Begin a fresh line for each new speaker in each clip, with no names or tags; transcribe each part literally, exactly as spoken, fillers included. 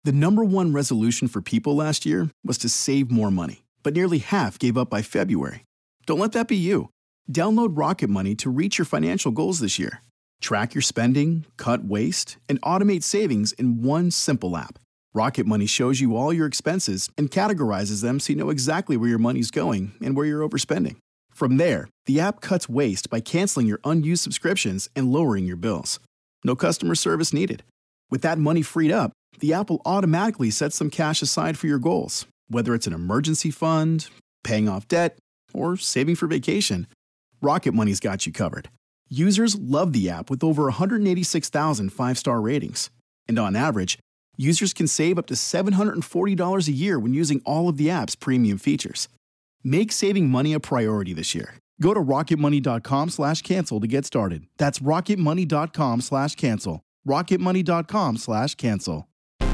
The number one resolution for people last year was to save more money, but nearly half gave up by February. Don't let that be you. Download Rocket Money to reach your financial goals this year. Track your spending, cut waste, and automate savings in one simple app. Rocket Money shows you all your expenses and categorizes them so you know exactly where your money's going and where you're overspending. From there, the app cuts waste by canceling your unused subscriptions and lowering your bills. No customer service needed. With that money freed up, the app will automatically set some cash aside for your goals, whether it's an emergency fund, paying off debt, or saving for vacation. Rocket Money's got you covered. Users love the app with over one hundred eighty-six thousand five-star ratings. And on average, users can save up to seven hundred forty dollars a year when using all of the app's premium features. Make saving money a priority this year. Go to rocketmoney.com slash cancel to get started. That's rocketmoney.com slash cancel. rocketmoney.com slash cancel.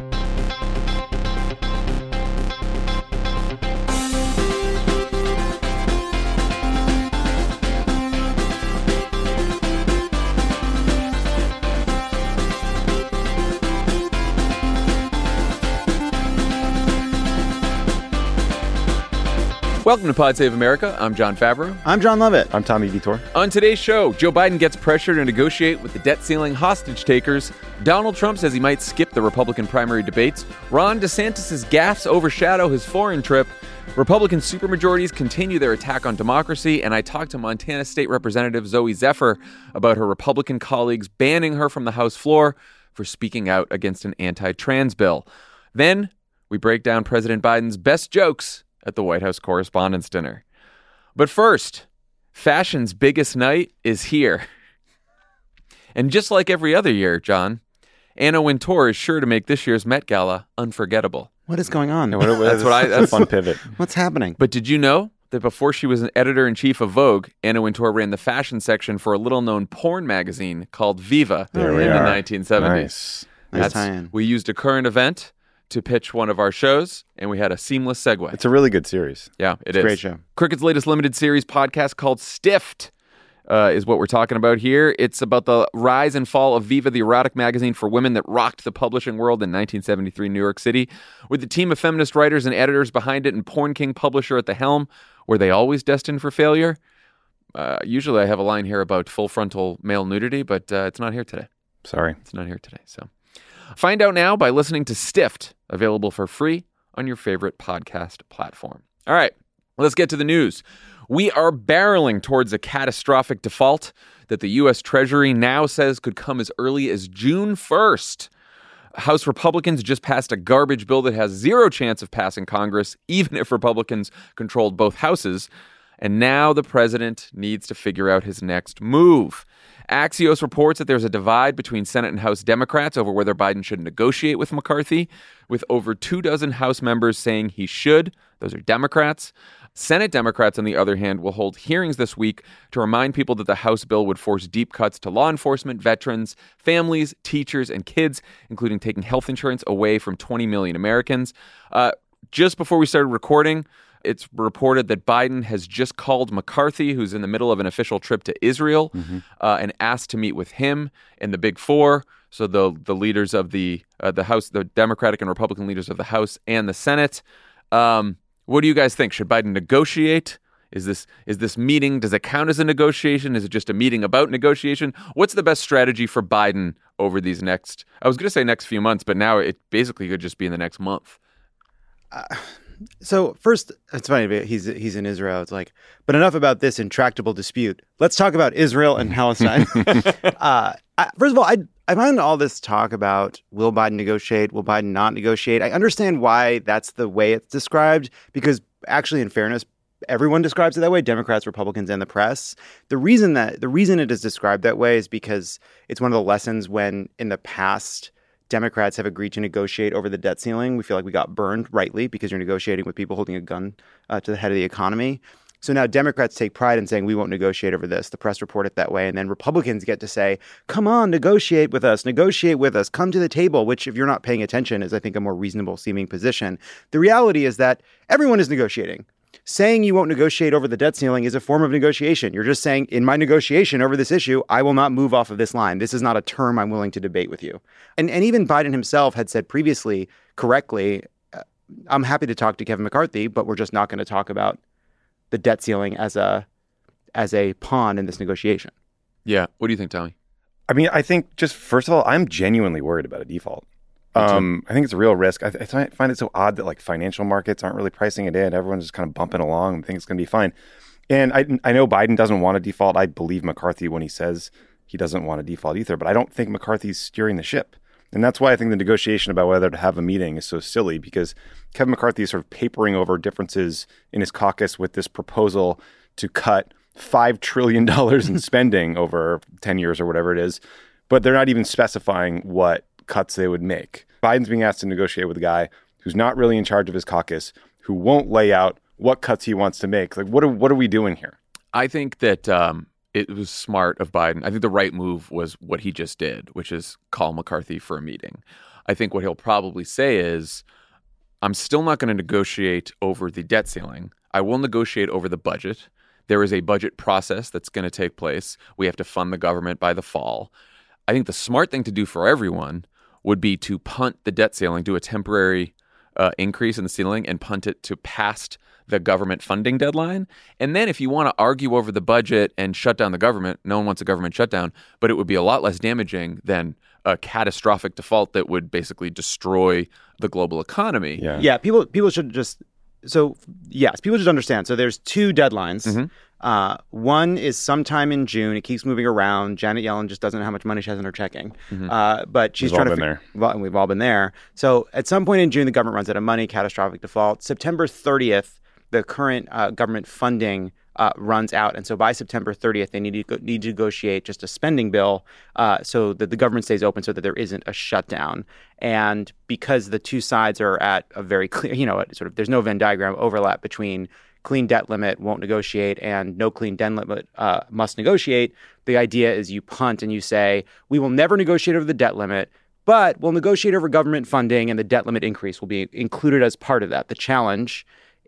Welcome to Pod Save America. I'm John Favreau.
I'm John Lovett.
I'm Tommy Vitor.
On today's show, Joe Biden gets pressure to negotiate with the debt-ceiling hostage takers. Donald Trump says he might skip the Republican primary debates. Ron DeSantis' gaffes overshadow his foreign trip. Republican supermajorities continue their attack on democracy. And I talked to Montana State Representative Zoe Zephyr about her Republican colleagues banning her from the House floor for speaking out against an anti-trans bill. Then we break down President Biden's best jokes at the White House Correspondents' Dinner. But first, fashion's biggest night is here. And just like every other year, John, Anna Wintour is sure to make this year's Met Gala unforgettable.
What is going on?
What, what, that's what I. That's a fun pivot.
What's happening?
But did you know that before she was an editor-in-chief of Vogue, Anna Wintour ran the fashion section for a little-known porn magazine called Viva
There
in
we
the
are.
nineteen seventies.
Nice.
Nice
That's,
tie-in.
we used a current event to pitch one of our shows, and we had a seamless segue.
It's a really good series.
Yeah, it
It's a
is.
great show.
Crickett's latest limited series podcast called Stiffed uh, is what we're talking about here. It's about the rise and fall of Viva, the erotic magazine for women that rocked the publishing world in nineteen seventy-three New York City. With the team of feminist writers and editors behind it and Porn King publisher at the helm, were they always destined for failure? Uh, usually I have a line here about full frontal male nudity, but uh, it's not here today.
Sorry.
It's not here today. So find out now by listening to Stiffed, available for free on your favorite podcast platform. All right, let's get to the news. We are barreling towards a catastrophic default that the U S Treasury now says could come as early as June first. House Republicans just passed a garbage bill that has zero chance of passing Congress, even if Republicans controlled both houses. And now the president needs to figure out his next move. Axios reports that there's a divide between Senate and House Democrats over whether Biden should negotiate with McCarthy, with over two dozen House members saying he should. Those are Democrats. Senate Democrats, on the other hand, will hold hearings this week to remind people that the House bill would force deep cuts to law enforcement, veterans, families, teachers, and kids, including taking health insurance away from twenty million Americans. Uh, just before we started recording, it's reported that Biden has just called McCarthy, who's in the middle of an official trip to Israel, mm-hmm. uh, and asked to meet with him and the Big Four. So the the leaders of the uh, the House, the Democratic and Republican leaders of the House and the Senate. Um, what do you guys think? Should Biden negotiate? Is this is this meeting? Does it count as a negotiation? Is it just a meeting about negotiation? What's the best strategy for Biden over these next? I was going to say next few months, but now it basically could just be in the next month.
Uh, So first, it's funny, he's he's in Israel. It's like, but enough about this intractable dispute. Let's talk about Israel and Palestine. uh, I, first of all, I I find all this talk about will Biden negotiate, will Biden not negotiate. I understand why that's the way it's described, because actually, in fairness, everyone describes it that way, Democrats, Republicans, and the press. The reason that the reason it is described that way is because it's one of the lessons when in the past Democrats have agreed to negotiate over the debt ceiling. We feel like we got burned, rightly, because you're negotiating with people holding a gun uh, to the head of the economy. So now Democrats take pride in saying we won't negotiate over this. The press report it that way. And then Republicans get to say, come on, negotiate with us, negotiate with us, come to the table, which if you're not paying attention is, I think, a more reasonable seeming position. The reality is that everyone is negotiating. Saying you won't negotiate over the debt ceiling is a form of negotiation. You're just saying, in my negotiation over this issue, I will not move off of this line. This is not a term I'm willing to debate with you. And and even Biden himself had said previously, correctly, uh, I'm happy to talk to Kevin McCarthy, but we're just not going to talk about the debt ceiling as a as a pawn in this negotiation.
Yeah. What do you think, Tommy?
I mean, I think just first of all, I'm genuinely worried about a default. Um, I think it's a real risk. I, th- I find it so odd that like financial markets aren't really pricing it in. Everyone's just kind of bumping along and think it's going to be fine. And I, I know Biden doesn't want a default. I believe McCarthy when he says he doesn't want a default either. But I don't think McCarthy's steering the ship. And that's why I think the negotiation about whether to have a meeting is so silly, because Kevin McCarthy is sort of papering over differences in his caucus with this proposal to cut five trillion dollars in spending over ten years or whatever it is. But they're not even specifying what cuts they would make. Biden's being asked to negotiate with a guy who's not really in charge of his caucus, who won't lay out what cuts he wants to make. Like, what are what are we doing here?
I think that um, it was smart of Biden. I think the right move was what he just did, which is call McCarthy for a meeting. I think what he'll probably say is, I'm still not going to negotiate over the debt ceiling. I will negotiate over the budget. There is a budget process that's going to take place. We have to fund the government by the fall. I think the smart thing to do for everyone would be to punt the debt ceiling, do a temporary uh, increase in the ceiling and punt it to past the government funding deadline. And then if you want to argue over the budget and shut down the government, no one wants a government shutdown, but it would be a lot less damaging than a catastrophic default that would basically destroy the global economy.
Yeah.
Yeah, people people should just so yes, people should understand. So there's two deadlines.
Mm-hmm.
Uh, one is sometime in June. It keeps moving around. Janet Yellen just doesn't know how much money she has in her checking.
Mm-hmm.
Uh, but she's
We've
trying
all
to
been
fig- well, and we've all been there. So at some point in June, the government runs out of money, catastrophic default. September thirtieth, the current uh, government funding uh, runs out. And so by September thirtieth, they need to, go- need to negotiate just a spending bill uh, so that the government stays open so that there isn't a shutdown. And because the two sides are at a very clear, you know, sort of there's no Venn diagram overlap between clean debt limit won't negotiate and no clean debt limit uh, must negotiate. The idea is you punt and you say, we will never negotiate over the debt limit, but we'll negotiate over government funding and the debt limit increase will be included as part of that. The challenge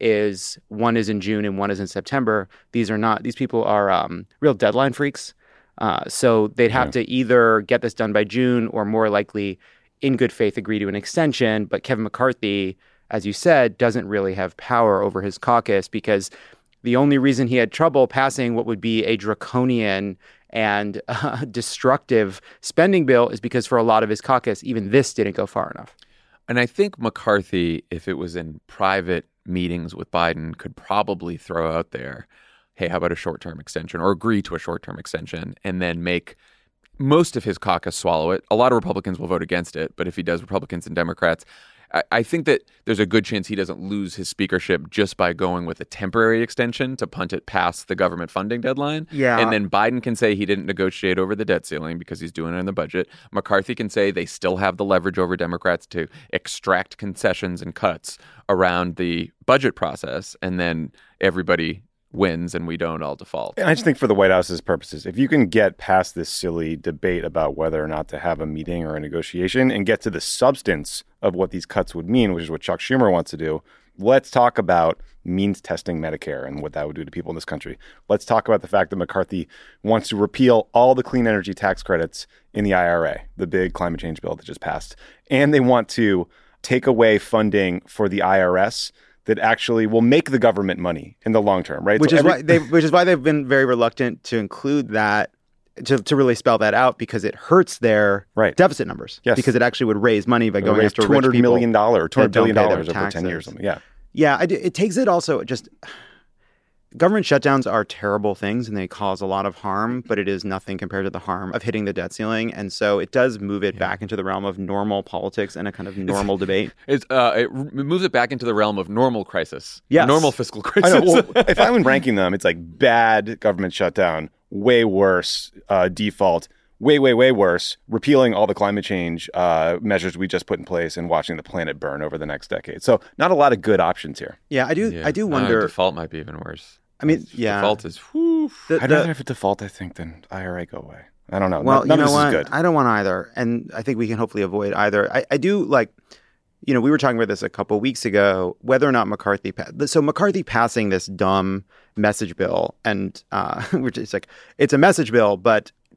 is one is in June and one is in September. These are not, these people are um, real deadline freaks. Uh, so they'd have
Yeah.
to either get this done by June or more likely in good faith agree to an extension. But Kevin McCarthy, as you said, doesn't really have power over his caucus because the only reason he had trouble passing what would be a draconian and uh, destructive spending bill is because for a lot of his caucus, even this didn't go far enough.
And I think McCarthy, if it was in private meetings with Biden, could probably throw out there, hey, how about a short-term extension or agree to a short-term extension and then make most of his caucus swallow it. A lot of Republicans will vote against it, but if he does, Republicans and Democrats, I, I think that there's a good chance he doesn't lose his speakership just by going with a temporary extension to punt it past the government funding deadline.
Yeah.
And then Biden can say he didn't negotiate over the debt ceiling because he's doing it in the budget. McCarthy can say they still have the leverage over Democrats to extract concessions and cuts around the budget process, and then everybody wins and we don't all default.
And I just think for the White House's purposes, if you can get past this silly debate about whether or not to have a meeting or a negotiation and get to the substance of what these cuts would mean, which is what Chuck Schumer wants to do, let's talk about means testing Medicare and what that would do to people in this country. Let's talk about the fact that McCarthy wants to repeal all the clean energy tax credits in the I R A, the big climate change bill that just passed. And they want to take away funding for the I R S that actually will make the government money in the long term, right?
Which
So
is
every-
why they, which is why they've been very reluctant to include that, to, to really spell that out, because it hurts their
Right.
deficit numbers.
Yes.
Because it actually would raise money by
They'll
going
raise
after
two hundred
rich people
million dollars or two hundred
that don't
billion
pay their
dollars over ten years.
taxes.
Yeah.
Yeah, I do- it takes it also just. Government shutdowns are terrible things and they cause a lot of harm, but it is nothing compared to the harm of hitting the debt ceiling. And so it does move it back into the realm of normal politics and a kind of normal debate.
It's, uh, it r- moves it back into the realm of normal crisis,
Yes.
normal fiscal
I
crisis.
know. Well, if I'm ranking them, it's like bad government shutdown, way worse uh, default, way, way, way worse repealing all the climate change uh, measures we just put in place and watching the planet burn over the next decade. So not a lot of good options here.
Yeah, I do.
Yeah.
I do
Uh,
wonder.
default might be even worse.
I mean, yeah.
Default is whew.
the-
I'd
the-
rather have a default, I think, than I R A go away. I don't know.
Well,
none, none
you
of
know
this
what?
is good.
I don't want either, and I think we can hopefully avoid either. I, I do like, you know, we were talking about this a couple weeks ago, whether or not McCarthy. Pa- so McCarthy passing this dumb message bill, and uh, which is like it's a message bill, but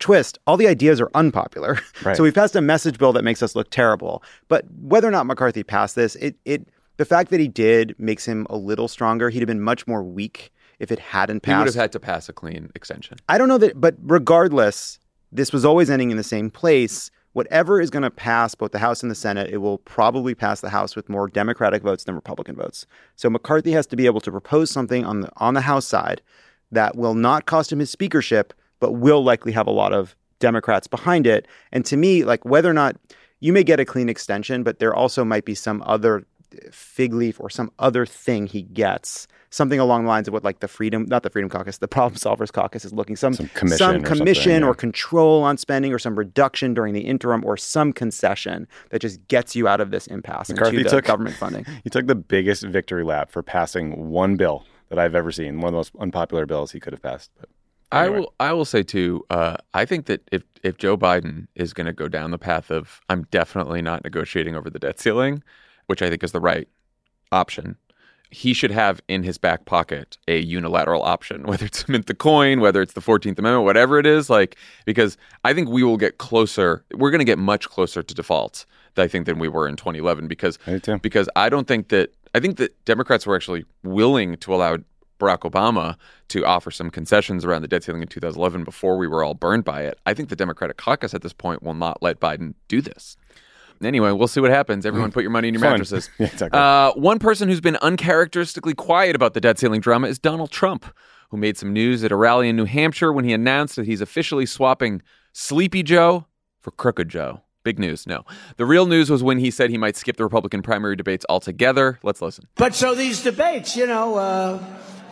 twist, all the ideas are unpopular.
Right.
So we passed a message bill that makes us look terrible. But whether or not McCarthy passed this, it it the fact that he did makes him a little stronger. He'd have been much more weak if it hadn't passed.
He would have had to pass a clean extension.
I don't know that, but regardless, this was always ending in the same place. Whatever is going to pass both the House and the Senate, it will probably pass the House with more Democratic votes than Republican votes. So McCarthy has to be able to propose something on the on the House side that will not cost him his speakership, but will likely have a lot of Democrats behind it. And to me, like whether or not you may get a clean extension, but there also might be some other fig leaf or some other thing he gets, something along the lines of what like the Freedom, not the Freedom Caucus, the Problem Solvers Caucus is looking, some,
some commission,
some
or,
commission
yeah.
or control on spending or some reduction during the interim or some concession that just gets you out of this impasse
McCarthy
into the
took,
government funding.
He took the biggest victory lap for passing one bill that I've ever seen, one of the most unpopular bills he could have passed. But anyway.
I will. I will say too. Uh, I think that if if Joe Biden is going to go down the path of I'm definitely not negotiating over the debt ceiling, which I think is the right option, he should have in his back pocket a unilateral option, whether it's mint the coin, whether it's the fourteenth Amendment, whatever it is. Like because I think we will get closer. We're going to get much closer to default, I think, than we were in twenty eleven. Because
I do too.
because I don't think that I think that Democrats were actually willing to allow Barack Obama to offer some concessions around the debt ceiling in two thousand eleven before we were all burned by it. I think the Democratic caucus at this point will not let Biden do this. Anyway, we'll see what happens. Everyone put your money in your
Fun.
mattresses.
Yeah, exactly.
Uh, one person who's been uncharacteristically quiet about the debt ceiling drama is Donald Trump, who made some news at a rally in New Hampshire when he announced that he's officially swapping Sleepy Joe for Crooked Joe. Big news. No. The real news was when he said he might skip the Republican primary debates altogether. Let's listen.
But so these debates, you know, uh,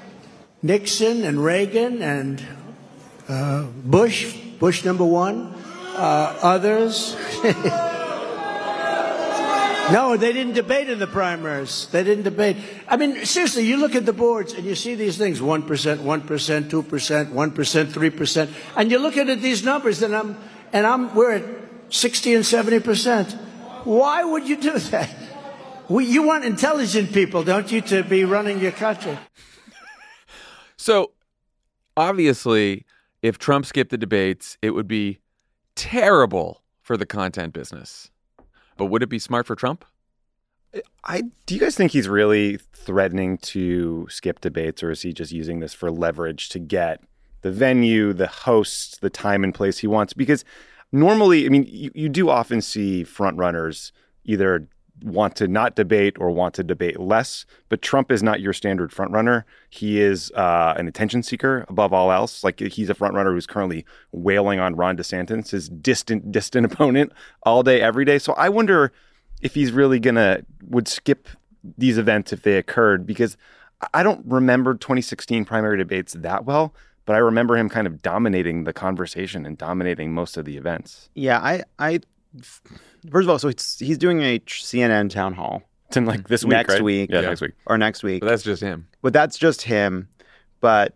Nixon and Reagan and uh, Bush, Bush number one, uh, others. No, they didn't debate in the primaries. They didn't debate. I mean, seriously, you look at the boards and you see these things, one percent, one percent, two percent, one percent, three percent. And you're looking at these numbers and I'm, and I'm, we're at sixty and seventy percent. Why would you do that? We, you want intelligent people, don't you, to be running your country?
So, obviously, if Trump skipped the debates, it would be terrible for the content business. But would it be smart for Trump?
I do you guys think he's really threatening to skip debates, or is he just using this for leverage to get the venue, the hosts, the time and place he wants? Because normally, I mean, you, you do often see front runners either want to not debate or want to debate less, but Trump is not your standard front runner. He is uh, an attention seeker above all else. Like he's a front runner who's currently wailing on Ron DeSantis, his distant, distant opponent, all day, every day. So I wonder if he's really gonna would skip these events if they occurred, because I don't remember twenty sixteen primary debates that well, but I remember him kind of dominating the conversation and dominating most of the events.
Yeah, I, I first of all, so it's, he's doing a C N N town hall.
It's in like this week,
next
right?
week,
Yeah,
Yeah.
next week.
or next week.
But that's just him.
But that's just him. But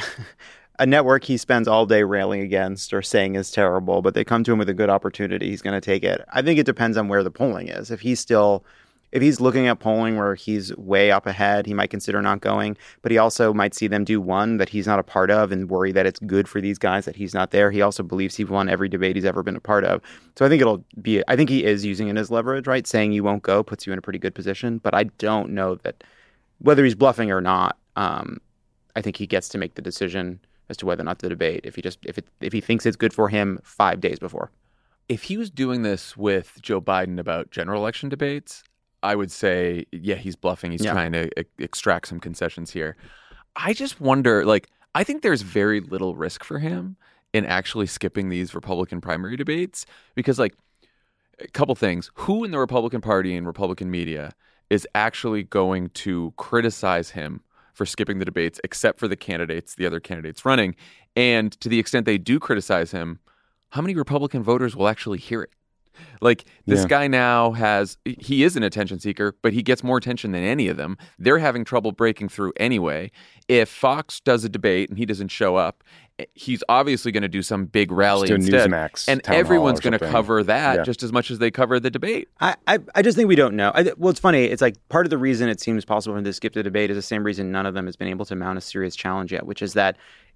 a network he spends all day railing against or saying is terrible, but they come to him with a good opportunity, he's going to take it. I think it depends on where the polling is. If he's still, if he's looking at polling where he's way up ahead, he might consider not going. But he also might see them do one that he's not a part of and worry that it's good for these guys that he's not there. He also believes he won every debate he's ever been a part of. So I think it'll be, I think he is using it as leverage, right? Saying you won't go puts you in a pretty good position. But I don't know that whether he's bluffing or not, um, I think he gets to make the decision as to whether or not to debate if he just if it if he thinks it's good for him five days before.
If he was doing this with Joe Biden about general election debates, I would say, yeah, he's bluffing. He's
Yeah.
trying to e- extract some concessions here. I just wonder, like, I think there's very little risk for him in actually skipping these Republican primary debates because, like, a couple things. Who in the Republican Party and Republican media is actually going to criticize him for skipping the debates, except for the candidates, the other candidates running? And to the extent they do criticize him, how many Republican voters will actually hear it? Like, this
Yeah.
guy now has, he is an attention seeker, but he gets more attention than any of them. They're having trouble breaking through anyway. If Fox does a debate and he doesn't show up, he's obviously going to do some big rally
Just do
instead.
Newsmax
and
town hall
everyone's
or
going to
something.
cover that
Yeah.
just as much as they cover the debate.
I, I, I just think we don't know. I, well, it's funny. It's like part of the reason it seems possible for him to skip the debate is the same reason none of them has been able to mount a serious challenge yet, which is that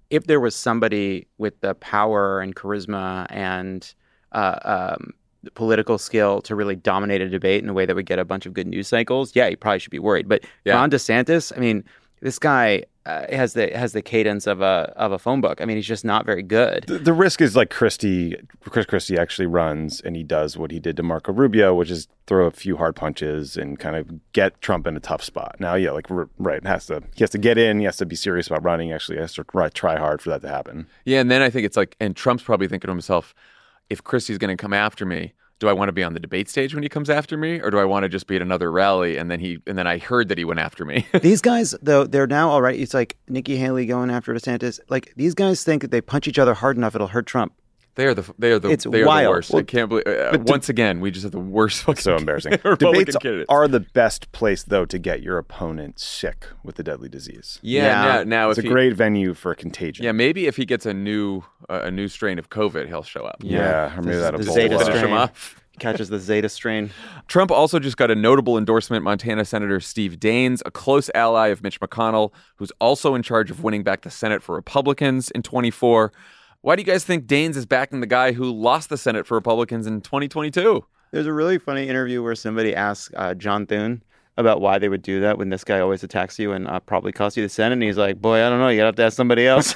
if there was somebody with the power and charisma and uh, um, political skill to really dominate a debate in a way that would get a bunch of good news cycles, yeah, you probably should be worried. But
Yeah.
Ron DeSantis, I mean, this guy uh, has the has the cadence of a of a phone book. I mean, he's just not very good.
The, the risk is like Christie, Chris Christie actually runs and he does what he did to Marco Rubio, which is throw a few hard punches and kind of get Trump in a tough spot. Now, yeah, like r- right, it has to he has to get in, he has to be serious about running. He actually has to try, try hard for that to happen.
Yeah, and then I think it's like, and Trump's probably thinking to himself, if Christie's going to come after me, do I want to be on the debate stage when he comes after me, or do I want to just be at another rally? And then he, and then I heard that he went after me.
These guys, though, they're now all right. It's like Nikki Haley going after DeSantis. Like, these guys think that they punch each other hard enough, it'll hurt Trump.
They are the they are the
It's
they are the
wild.
worst.
Well,
I can't believe. Uh,
but de-
once again, we just have the worst fucking
So embarrassing.
Republican
Debates
candidates.
are the best place, though, to get your opponent sick with the deadly disease.
yeah,
Yeah.
Now, now
It's
if
a
he,
great venue for contagion.
yeah, maybe if he gets a new uh, a new strain of COVID, he'll show up.
Yeah, or maybe
The-
that'll
the
blow
Zeta
up.
Finish him
strain.
off.
Catches the Zeta strain.
Trump also just got a notable endorsement. Montana Senator Steve Daines, a close ally of Mitch McConnell, who's also in charge of winning back the Senate for Republicans in twenty-four. Why do you guys think Daines is backing the guy who lost the Senate for Republicans in twenty twenty-two?
There's a really funny interview where somebody asks uh, John Thune about why they would do that when this guy always attacks you and uh, probably cost you the Senate. And he's like, boy, I don't know. You got to ask somebody else.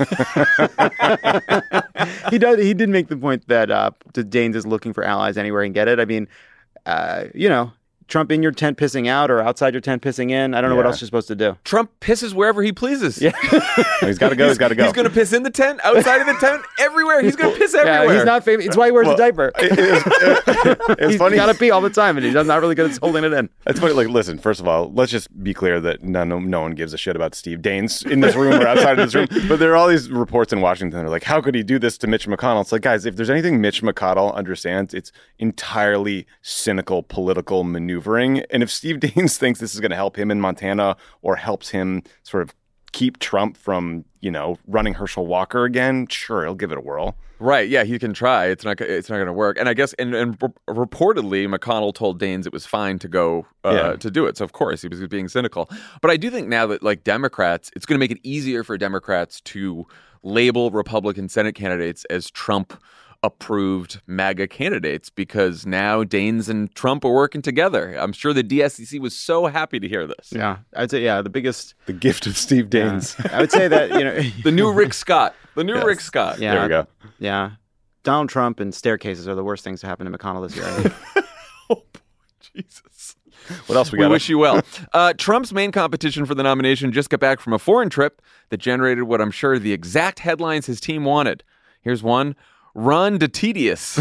he does. He did make the point that uh, Daines is looking for allies anywhere he can get it. I mean, uh, you know, Trump in your tent pissing out or outside your tent pissing in. I don't know what
Yeah.
else you're supposed to do.
Trump pisses wherever he pleases.
Yeah.
He's got to go. He's got to go.
He's going to piss in the tent, outside of the tent, everywhere. He's going to piss
Yeah,
everywhere.
he's not famous. It's why he wears a diaper.
It- it's it's
He's
funny.
got to pee all the time, and he's not really good at holding it in.
It's funny. Like, listen. First of all, let's just be clear that no, no, no one gives a shit about Steve Daines in this room or outside of this room. But there are all these reports in Washington that are like, "How could he do this to Mitch McConnell?" It's like, guys, if there's anything Mitch McConnell understands, it's entirely cynical political maneuvering. And if Steve Daines thinks this is going to help him in Montana or helps him sort of keep Trump from, you know, running Herschel Walker again, sure, he'll give it a whirl.
Right, yeah, he can try. It's not. It's not going to work. And I guess, and, and reportedly, McConnell told Daines it was fine to go uh,
Yeah.
to do it. So of course he was being cynical. But I do think now that like Democrats, it's going to make it easier for Democrats to label Republican Senate candidates as Trump approved MAGA candidates because now Daines and Trump are working together. I'm sure the D S C C was so happy to hear this.
Yeah, I'd say yeah. The biggest.
The gift of Steve Daines.
I would say that you know
The new Rick Scott. The new
Yes.
Rick Scott.
Yeah.
There we go.
Yeah. Donald Trump and staircases are the worst things to happen to McConnell this year. I think.
Oh boy, Jesus.
What else we
We
got?
wish you well. Uh, Trump's main competition for the nomination just got back from a foreign trip that generated what I'm sure are the exact headlines his team wanted. Here's one. Ron DeTedious.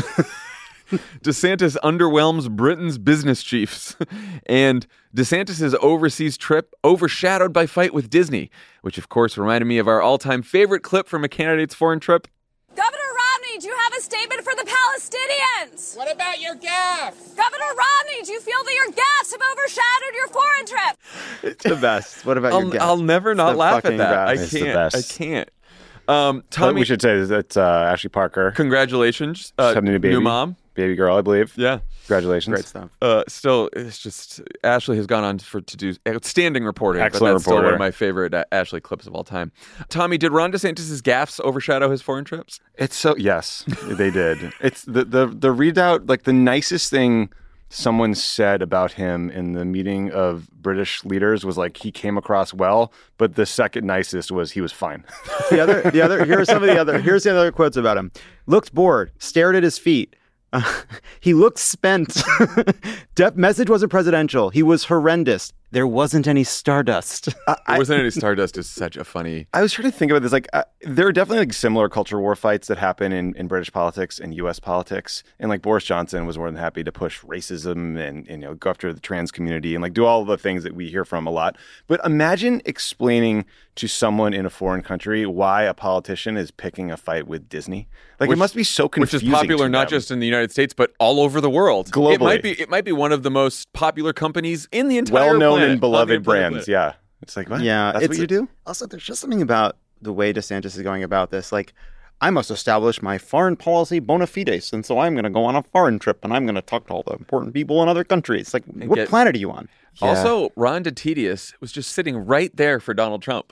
DeSantis underwhelms Britain's business chiefs. And DeSantis' overseas trip overshadowed by fight with Disney, which of course reminded me of our all-time favorite clip from a candidate's foreign trip.
Governor Romney, do you have a statement for the Palestinians?
What about your gaffes?
Governor Romney, do you feel that your gaffes have overshadowed your foreign trip?
It's the best. What about
I'll,
your guess?
I'll never not
the
laugh at
fucking
that. I
best.
It's the
can't. I
best.
can't. Um,
But
Tommy,
we should say that uh, Ashley Parker,
congratulations. Uh,
just having a new baby.
New mom.
Baby girl, I believe.
Yeah.
Congratulations.
Great stuff.
Uh, still, it's just Ashley has gone on for to do outstanding reporting.
Excellent
but that's still one
reporter.
of my favorite uh, Ashley clips of all time. Tommy, did Ron DeSantis' gaffes overshadow his foreign trips?
It's so yes, they did. It's the the the readout. Like the nicest thing someone said about him in the meeting of British leaders was like he came across well, but the second nicest was he was fine.
The other, the other. Here are some of the other. Here's the other quotes about him. Looked bored. Stared at his feet. Uh, he looked spent. De- message wasn't presidential. He was horrendous. There wasn't any stardust.
There wasn't any Stardust is such a funny.
I was trying to think about this. Like, uh, there are definitely like similar culture war fights that happen in, in British politics and U S politics. And like Boris Johnson was more than happy to push racism and, and you know go after the trans community and like do all the things that we hear from a lot. But imagine explaining to someone in a foreign country why a politician is picking a fight with Disney. Like
Which-
it must be so
Which
confusing.
is popular
to
not
them.
just in the United States but all over the world.
Globally.
it might be it might be one of the most popular companies in the entire
well-known
planet,
and
on the
beloved
entire
brands.
planet.
Yeah, it's like what?
Yeah,
that's
it's-
what you do.
Also, there's just something about the way DeSantis is going about this. Like, I must establish my foreign policy bona fides, and so I'm going to go on a foreign trip, and I'm going to talk to all the important people in other countries. Like, what
get-
planet are you on?
Also, Ron DeTedious was just sitting right there for Donald Trump.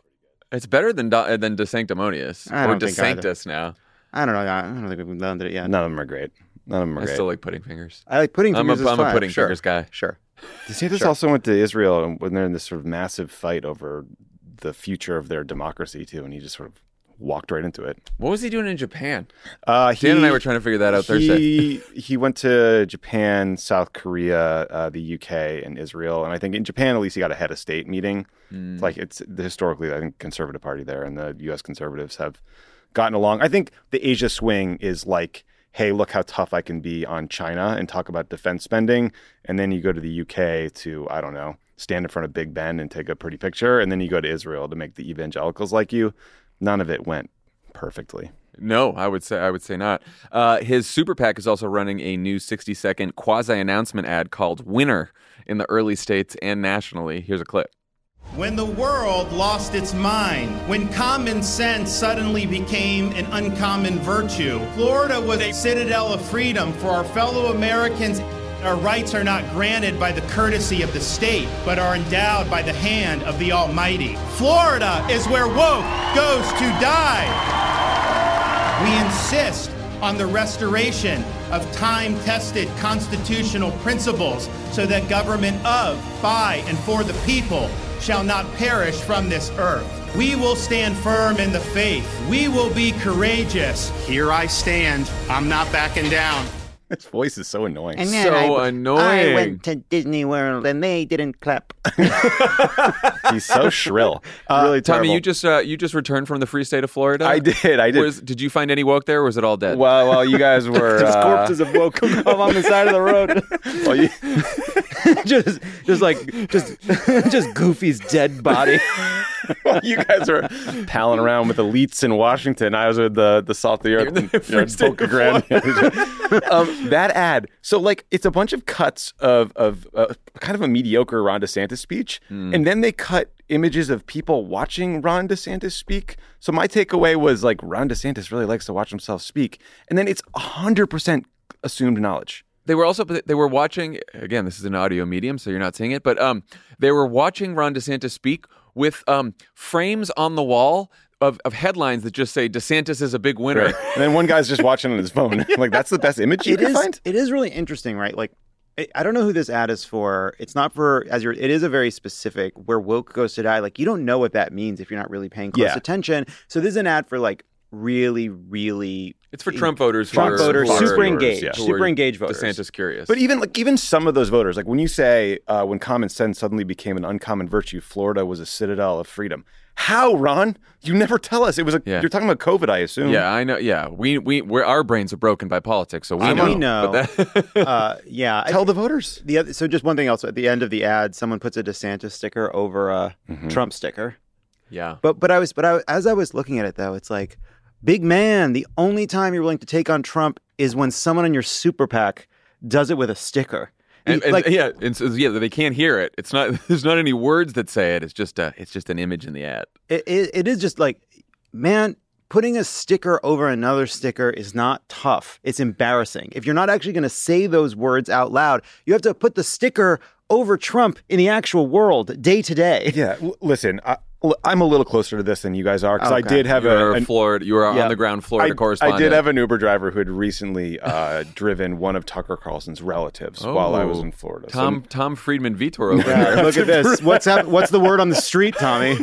It's better than Do- than De Sanctimonious
I
or
don't
De
think either.
Sanctus now.
I don't know. I don't think we've landed it yet.
None of them are great. None of them are
I
great.
still like pudding fingers.
I like pudding
I'm a,
fingers. is
I'm a
fine.
pudding
Sure.
fingers guy.
Sure.
DeSantis
Sure.
also went to Israel and when they're in this sort of massive fight over the future of their democracy too, and he just sort of walked right into it.
What was he doing in Japan?
Uh, he,
Dan and I were trying to figure that out Thursday.
He he went to Japan, South Korea, uh, the U K, and Israel, and I think in Japan at least he got a head of state meeting.
Mm.
Like it's historically, I think Conservative Party there and the U S conservatives have gotten along. I think the Asia swing is like, hey, look how tough I can be on China and talk about defense spending, and then you go to the U K to I don't know stand in front of Big Ben and take a pretty picture, and then you go to Israel to make the evangelicals like you. None of it went perfectly.
No, I would say I would say not. Uh, his super PAC is also running a new sixty second quasi announcement ad called "Winner" in the early states and nationally. Here's a clip.
When the world lost its mind, when common sense suddenly became an uncommon virtue, Florida was a citadel of freedom for our fellow Americans. Our rights are not granted by the courtesy of the state, but are endowed by the hand of the Almighty. Florida is where woke goes to die. We insist on the restoration of time-tested constitutional principles so that government of, by, and for the people shall not perish from this earth. We will stand firm in the faith. We will be courageous. Here I stand. I'm not backing down.
His voice is so annoying.
And
So
then I,
annoying.
I went to Disney World and they didn't clap.
He's so shrill. Uh,
really
Tommy,
terrible.
you just uh, you just returned from the free state of Florida.
I did. I did.
Was, did you find any woke there, or was it all dead?
Well, while you guys were
Just
uh,
corpses of woke on the side of the road.
while you,
just, just like, just, just Goofy's dead body.
while you guys were palling around with elites in Washington, I was with the the salt of the earth,
You're in the
and, you know,
free state
Boca
of
Grande. um, that ad. So like, it's a bunch of cuts of of uh, kind of a mediocre Ron DeSantis speech,
Hmm.
and then they cut images of people watching Ron DeSantis speak. So my takeaway was like, Ron DeSantis really likes to watch himself speak, and then it's a hundred percent assumed knowledge.
They were also they were watching again. This is an audio medium, so you're not seeing it, but um, they were watching Ron DeSantis speak with um frames on the wall of, of headlines that just say DeSantis is a big winner.
Right. And then one guy's just watching on his phone. Like, that's the best image you
It
can
is.
find.
It is really interesting, right? Like, I- I don't know who this ad is for. It's not for as you're. It is a very specific where woke goes to die. Like, you don't know what that means if you're not really paying close
Yeah.
attention. So this is an ad for like really, really.
It's for Trump voters.
Trump
who are-
voters,
who are-
super
who are-
engaged,
who are
super engaged voters.
DeSantis curious.
But even like even some of those voters, like when you say uh, when common sense suddenly became an uncommon virtue, Florida was a citadel of freedom. How, Ron? You never tell us. It was a.
Yeah.
You're talking about COVID, I assume.
yeah, I know. Yeah, we we we're, our brains are broken by politics, so we
I
know.
we know.
But that-
Uh, yeah. I-
Tell the voters.
the other. So just one thing else. At the end of the ad, someone puts a DeSantis sticker over a Trump sticker.
yeah.
But but I was but I as I was looking at it though, it's like, big man, the only time you're willing to take on Trump is when someone in your super PAC does it with a sticker.
And, and,
like
yeah, and so, yeah, they can't hear it. It's not. There's not any words that say it. It's just a. It's just an image in the ad.
it, it, it is just like, man, putting a sticker over another sticker is not tough. It's embarrassing. If you're not actually going to say those words out loud, you have to put the sticker over Trump in the actual world day to day.
Yeah. w- Listen, I, l- I'm a little closer to this than you guys are because I
Okay.
did have
You
a.
were
an-
Florida. You were
Yeah.
on the ground Florida
I,
correspondent.
I did have an Uber driver who had recently uh, driven one of Tucker Carlson's relatives while I was
Oh.
in Florida. So-
Tom Tom Friedman Vitor over
Yeah,
here.
look at this. What's hap- What's the word on the street, Tommy?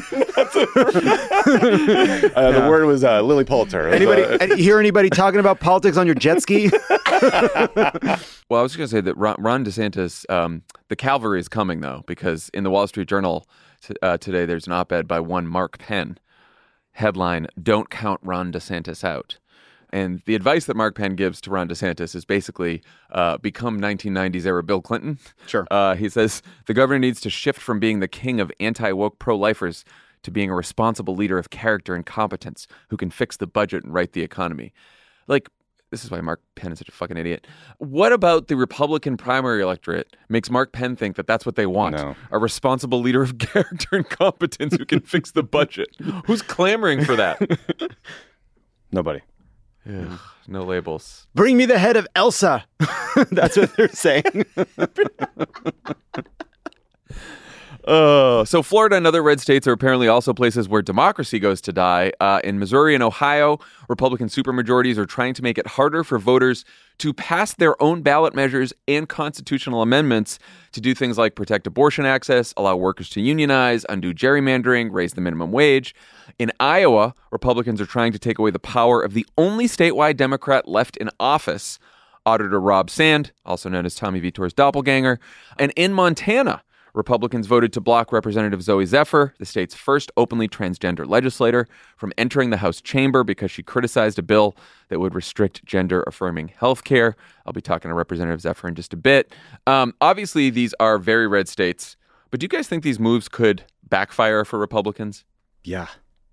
uh, the word was uh, Lily Pulitzer.
Anybody
Uh,
any- hear anybody talking about politics on your jet ski?
Well, I was going to say that Ron, Ron DeSantis, um, the cavalry is coming though, because in the Wall Street Journal t- uh, today, there's an op-ed by one Mark Penn. Headline: Don't count Ron DeSantis out. And the advice that Mark Penn gives to Ron DeSantis is basically uh, become nineteen nineties era Bill Clinton.
Sure.
Uh, he says the governor needs to shift from being the king of anti-woke pro-lifers to being a responsible leader of character and competence who can fix the budget and right the economy. Like, this is why Mark Penn is such a fucking idiot. What about the Republican primary electorate makes Mark Penn think that that's what they want?
No.
A responsible leader of character and competence who can fix the budget. Who's clamoring for that?
Nobody.
Ugh, no labels.
Bring me the head of Elsa. That's what they're saying.
Uh, so Florida and other red states are apparently also places where democracy goes to die. Uh, in Missouri and Ohio, Republican supermajorities are trying to make it harder for voters to pass their own ballot measures and constitutional amendments to do things like protect abortion access, allow workers to unionize, undo gerrymandering, raise the minimum wage. In Iowa, Republicans are trying to take away the power of the only statewide Democrat left in office, Auditor Rob Sand, also known as Tommy Vitor's doppelganger. And in Montana, Republicans voted to block Representative Zoe Zephyr, the state's first openly transgender legislator, from entering the House chamber because she criticized a bill that would restrict gender-affirming health care. I'll be talking to Representative Zephyr in just a bit. Um, obviously, these are very red states, but do you guys think these moves could backfire for Republicans?
Yeah.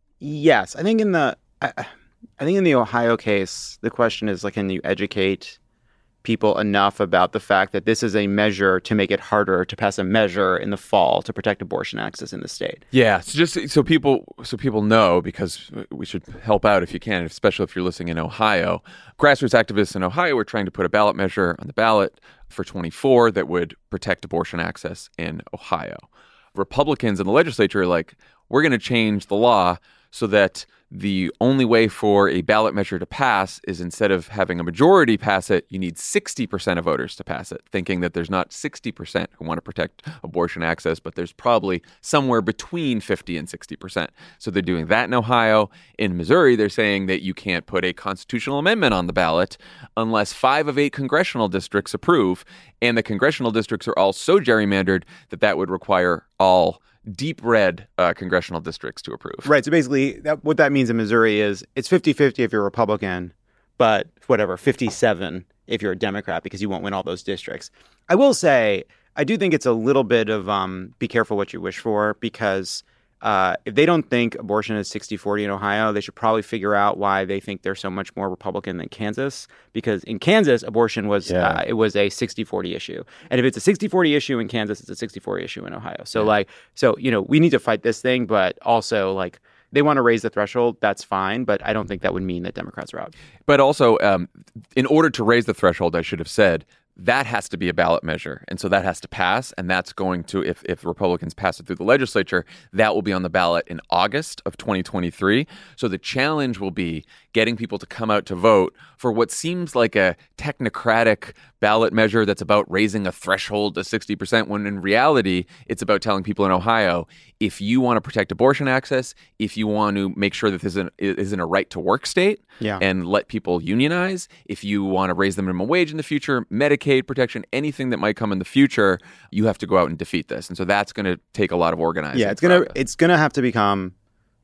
Yes. I think in the I, I think in the Ohio case, the question is, like, can you educate people enough about the fact that this is a measure to make it harder to pass a measure in the fall to protect abortion access in the state?
Yeah, so just so people so people know, because we should help out if you can, especially if you're listening in Ohio. Grassroots activists in Ohio are trying to put a ballot measure on the ballot for twenty-four that would protect abortion access in Ohio. Republicans in the legislature are like, we're going to change the law so that the only way for a ballot measure to pass is, instead of having a majority pass it, you need sixty percent of voters to pass it, thinking that there's not sixty percent who want to protect abortion access, but there's probably somewhere between fifty and sixty percent. So they're doing that in Ohio. In Missouri, they're saying that you can't put a constitutional amendment on the ballot unless five of eight congressional districts approve, and the congressional districts are all so gerrymandered that that would require all deep red uh, congressional districts to approve.
Right. So basically, that, what that means in Missouri is it's fifty-fifty if you're a Republican, but whatever, fifty-seven if you're a Democrat, because you won't win all those districts. I will say, I do think it's a little bit of um, be careful what you wish for, because uh, if they don't think abortion is sixty forty in Ohio, they should probably figure out why they think they're so much more Republican than Kansas. Because in Kansas, abortion was yeah. uh, it was a sixty forty issue. And if it's a sixty forty issue in Kansas, it's a sixty forty issue in Ohio. So yeah. like, so, you know, we need to fight this thing, but also like they want to raise the threshold. That's fine. But I don't think that would mean that Democrats are out.
But also, um, in order to raise the threshold, I should have said, that has to be a ballot measure. And so that has to pass. And that's going to, if, if Republicans pass it through the legislature, that will be on the ballot in August of twenty twenty-three. So the challenge will be getting people to come out to vote for what seems like a technocratic ballot measure that's about raising a threshold to sixty percent, when in reality, it's about telling people in Ohio, if you want to protect abortion access, if you want to make sure that this isn't, isn't a right to work state
yeah.
and let people unionize, if you want to raise the minimum wage in the future, Medicaid protection, anything that might come in the future, you have to go out and defeat this. And so that's going to take a lot of organizing.
Yeah, it's going to it's going to have to become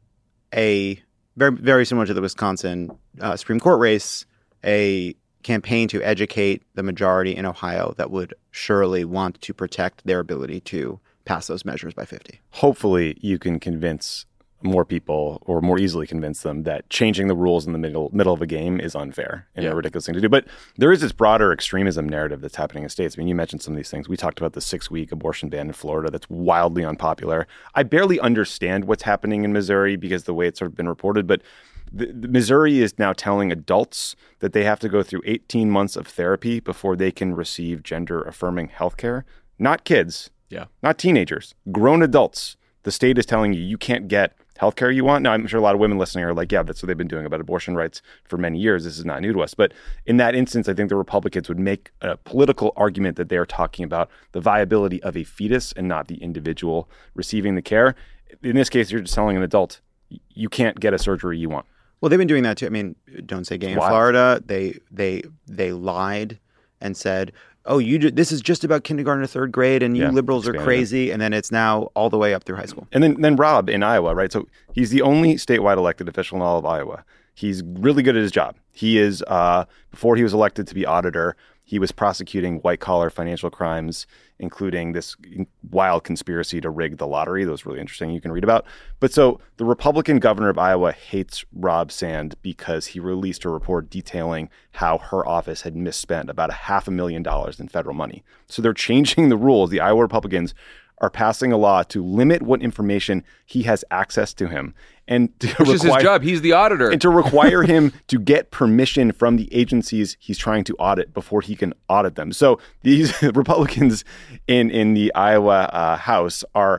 a very very similar to the Wisconsin uh, Supreme Court race, a campaign to educate the majority in Ohio that would surely want to protect their ability to pass those measures by fifty.
Hopefully you can convince more people, or more easily convince them, that changing the rules in the middle middle of a game is unfair and yeah. a ridiculous thing to do. But there is this broader extremism narrative that's happening in states. I mean, you mentioned some of these things. We talked about the six-week abortion ban in Florida that's wildly unpopular. I barely understand what's happening in Missouri because the way it's sort of been reported, but the, the Missouri is now telling adults that they have to go through eighteen months of therapy before they can receive gender-affirming health care. Not kids.
Yeah.
Not teenagers. Grown adults. The state is telling you you can't get healthcare you want. Now, I'm sure a lot of women listening are like, yeah, that's what they've been doing about abortion rights for many years. This is not new to us. But in that instance, I think the Republicans would make a political argument that they are talking about the viability of a fetus and not the individual receiving the care. In this case, you're just telling an adult, you can't get a surgery you want.
Well, they've been doing that too. I mean, don't say gay in
Wild.
Florida. They they they lied and said, oh, you do, this is just about kindergarten to third grade, and you
yeah,
liberals are crazy. It. And then it's now all the way up through high school.
And then, then Rob in Iowa, right? So he's the only statewide elected official in all of Iowa. He's really good at his job. He is, uh, before he was elected to be auditor, he was prosecuting white-collar financial crimes, including this wild conspiracy to rig the lottery. That was really interesting. You can read about. But so the Republican governor of Iowa hates Rob Sand because he released a report detailing how her office had misspent about a half a million dollars in federal money. So they're changing the rules. The Iowa Republicans are passing a law to limit what information he has access to him. And to
Which
require,
is his job. He's the auditor.
And to require him to get permission from the agencies he's trying to audit before he can audit them. So these Republicans in, in the Iowa uh, House are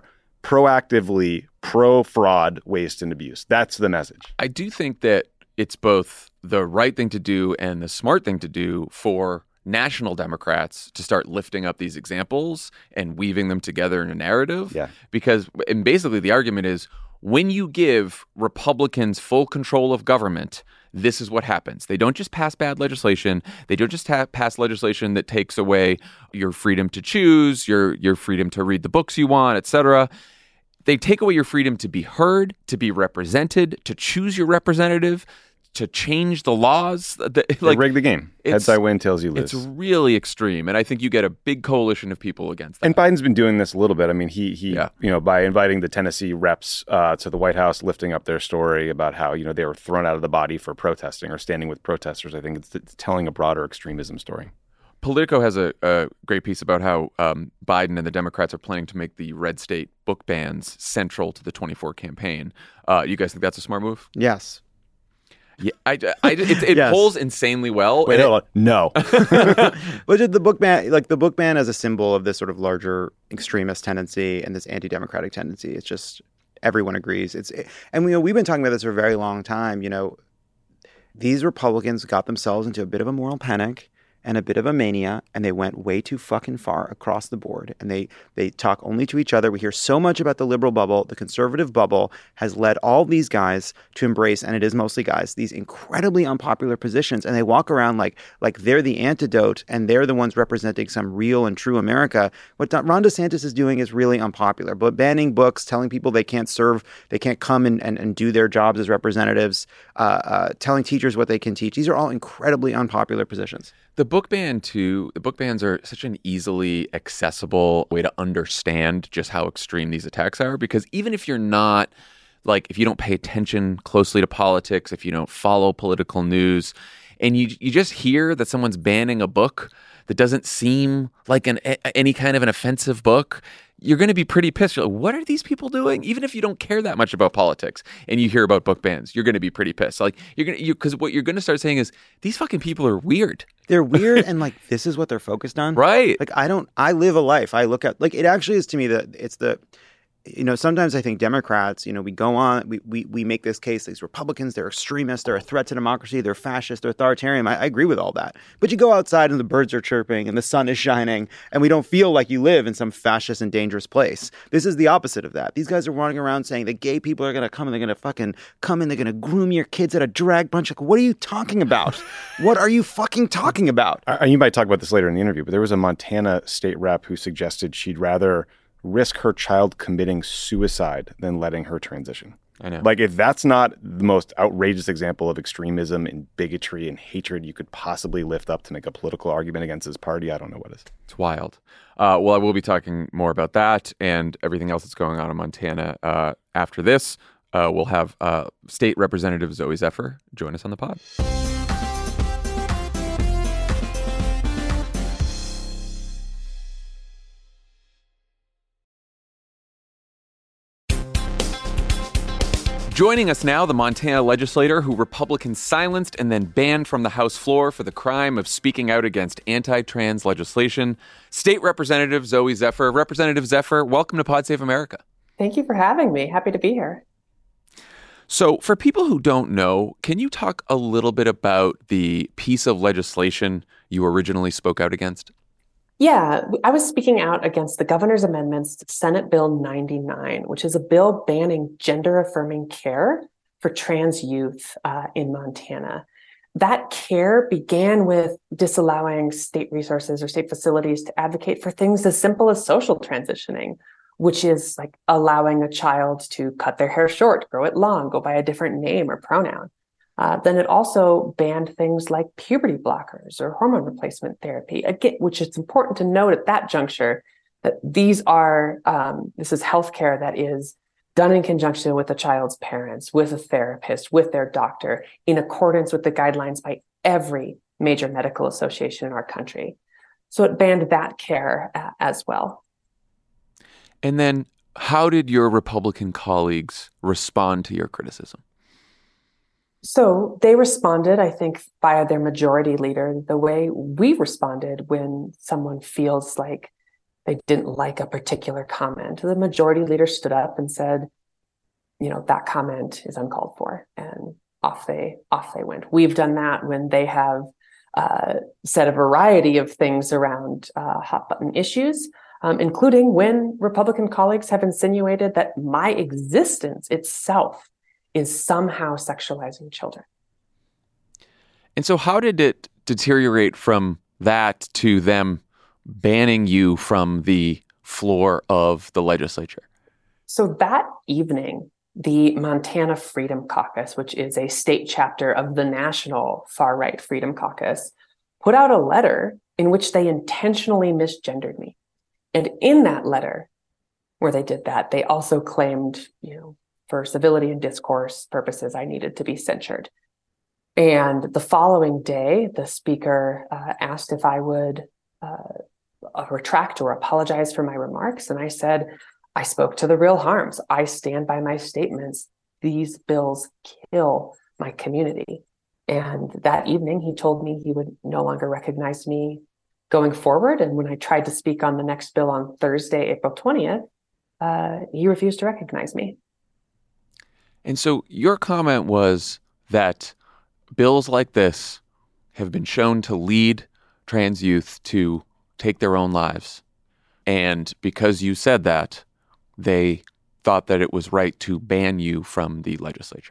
proactively pro-fraud, waste, and abuse. That's the message.
I do think that it's both the right thing to do and the smart thing to do for national Democrats to start lifting up these examples and weaving them together in a narrative.
Yeah.
Because, and basically the argument is, when you give Republicans full control of government, this is what happens. They don't just pass bad legislation. They don't just have, pass legislation that takes away your freedom to choose, your your freedom to read the books you want, et cetera. They take away your freedom to be heard, to be represented, to choose your representative, to change the laws. That,
They
like,
rig the game. Heads I win, tails you lose.
It's really extreme, and I think you get a big coalition of people against that.
And Biden's been doing this a little bit. I mean, he, he
Yeah.
you know, by inviting the Tennessee reps uh, to the White House, lifting up their story about how, you know, they were thrown out of the body for protesting or standing with protesters. I think it's, it's telling a broader extremism story.
Politico has a, a great piece about how um, Biden and the Democrats are planning to make the red state book bans central to the twenty-four campaign. Uh, you guys think that's a smart move?
Yes.
Yeah, I, I, it, it
Yes.
polls insanely well.
Wait,
and
hold on. No.
Which is the book ban, like the book ban as a symbol of this sort of larger extremist tendency and this anti-democratic tendency. It's just everyone agrees. It's and we, you know, we've been talking about this for a very long time. You know, these Republicans got themselves into a bit of a moral panic and a bit of a mania, and they went way too fucking far across the board. And they they talk only to each other. We hear so much about the liberal bubble. The conservative bubble has led all these guys to embrace, and it is mostly guys, these incredibly unpopular positions. And they walk around like like they're the antidote, and they're the ones representing some real and true America. What Ron DeSantis is doing is really unpopular. But banning books, telling people they can't serve, they can't come and, and, and do their jobs as representatives, uh, uh, telling teachers what they can teach. These are all incredibly unpopular positions.
The book ban, too, the book bans are such an easily accessible way to understand just how extreme these attacks are. Because even if you're not, like, if you don't pay attention closely to politics, if you don't follow political news, and you you just hear that someone's banning a book that doesn't seem like an any kind of an offensive book, you're going to be pretty pissed. You're like, what are these people doing? Even if you don't care that much about politics and you hear about book bans, you're going to be pretty pissed. Like, you're going to, you, because what you're going to start saying is, these fucking people are weird.
They're weird, and like this is what they're focused on,
Right.
Like I don't, I live a life. I look at like it actually is to me that it's the, you know, sometimes I think Democrats, you know, we go on, we we we make this case, these Republicans, they're extremists, they're a threat to democracy, they're fascist, they're authoritarian. I, I agree with all that, but you go outside and the birds are chirping and the sun is shining, and we don't feel like you live in some fascist and dangerous place. This is the opposite of that. These guys are running around saying that gay people are going to come and they're going to fucking come and they're going to groom your kids at a drag bunch. Like, what are you talking about? What are you fucking talking about?
I, you might talk about this later in the interview, but there was a Montana state rep who suggested she'd rather risk her child committing suicide than letting her transition.
I know.
Like, if that's not the most outrageous example of extremism and bigotry and hatred you could possibly lift up to make a political argument against this party, I don't know what is.
It's wild. Uh, well, I will be talking more about that and everything else that's going on in Montana uh, after this. Uh, we'll have uh, State Representative Zooey Zephyr join us on the pod. Joining us now, the Montana legislator who Republicans silenced and then banned from the House floor for the crime of speaking out against anti-trans legislation, State Representative Zooey Zephyr. Representative Zephyr, welcome to Pod Save America.
Thank you for having me. Happy to be here.
So for people who don't know, can you talk a little bit about the piece of legislation you originally spoke out against?
Yeah, I was speaking out against the governor's amendments to Senate Bill ninety-nine, which is a bill banning gender-affirming care for trans youth uh, in Montana. That care began with disallowing state resources or state facilities to advocate for things as simple as social transitioning, which is like allowing a child to cut their hair short, grow it long, go by a different name or pronoun. Uh, then it also banned things like puberty blockers or hormone replacement therapy, again, which is important to note at that juncture that these are, um, this is healthcare that is done in conjunction with the child's parents, with a therapist, with their doctor, in accordance with the guidelines by every major medical association in our country. So it banned that care uh, as well.
And then how did your Republican colleagues respond to your criticism?
So they responded, I think, via their majority leader, the way we responded when someone feels like they didn't like a particular comment, the majority leader stood up and said, you know, that comment is uncalled for, and off they off they went. We've done that when they have uh, said a variety of things around uh, hot button issues, um, including when Republican colleagues have insinuated that my existence itself is somehow sexualizing children.
And so how did it deteriorate from that to them banning you from the floor of the legislature?
So that evening, the Montana Freedom Caucus, which is a state chapter of the National Far-Right Freedom Caucus, put out a letter in which they intentionally misgendered me. And in that letter, where they did that, they also claimed, you know, for civility and discourse purposes, I needed to be censured. And the following day, the speaker uh, asked if I would uh, retract or apologize for my remarks. And I said, I spoke to the real harms. I stand by my statements. These bills kill my community. And that evening, he told me he would no longer recognize me going forward. And when I tried to speak on the next bill on Thursday, April twentieth, uh, he refused to recognize me.
And so your comment was that bills like this have been shown to lead trans youth to take their own lives. And because you said that, they thought that it was right to ban you from the legislature.